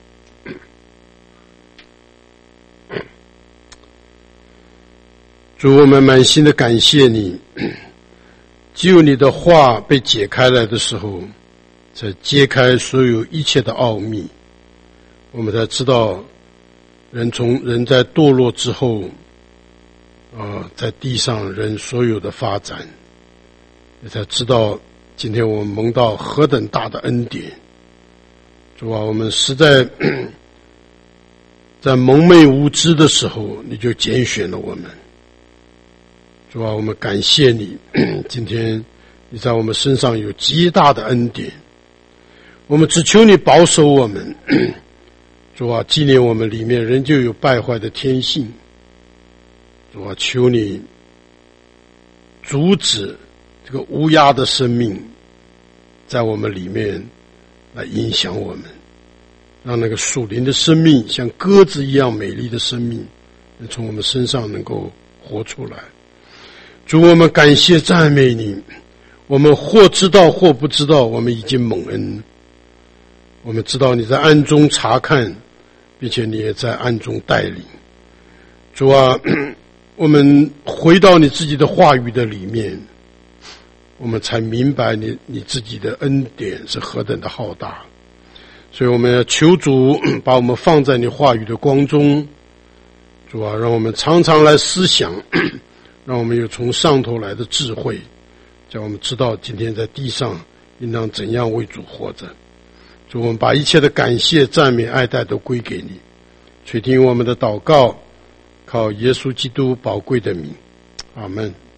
主，我们满心的感谢你，只有你的话被解开来的时候，才揭开所有一切的奥秘，我们才知道人从人在堕落之后啊，在地上人所有的发展，也才知道今天我们蒙到何等大的恩典。主啊，我们实在在蒙昧无知的时候，你就拣选了我们。主啊，我们感谢你，今天你在我们身上有极大的恩典，我们只求你保守我们。主啊，纪念我们里面仍旧有败坏的天性。主啊，求你阻止这个乌鸦的生命在我们里面来影响我们，让那个属灵的生命像鸽子一样美丽的生命从我们身上能够活出来。主，我们感谢赞美你，我们或知道或不知道，我们已经蒙恩。我们知道你在暗中查看，并且你也在暗中带领。主啊，我们回到你自己的话语的里面，我们才明白你你自己的恩典是何等的浩大。所以我们要求主把我们放在你话语的光中。主啊，让我们常常来思想，让我们有从上头来的智慧，叫我们知道今天在地上应当怎样为主活着。主，我们把一切的感谢、赞美、爱戴都归给你，垂听我们的祷告，靠耶稣基督宝贵的名，阿们。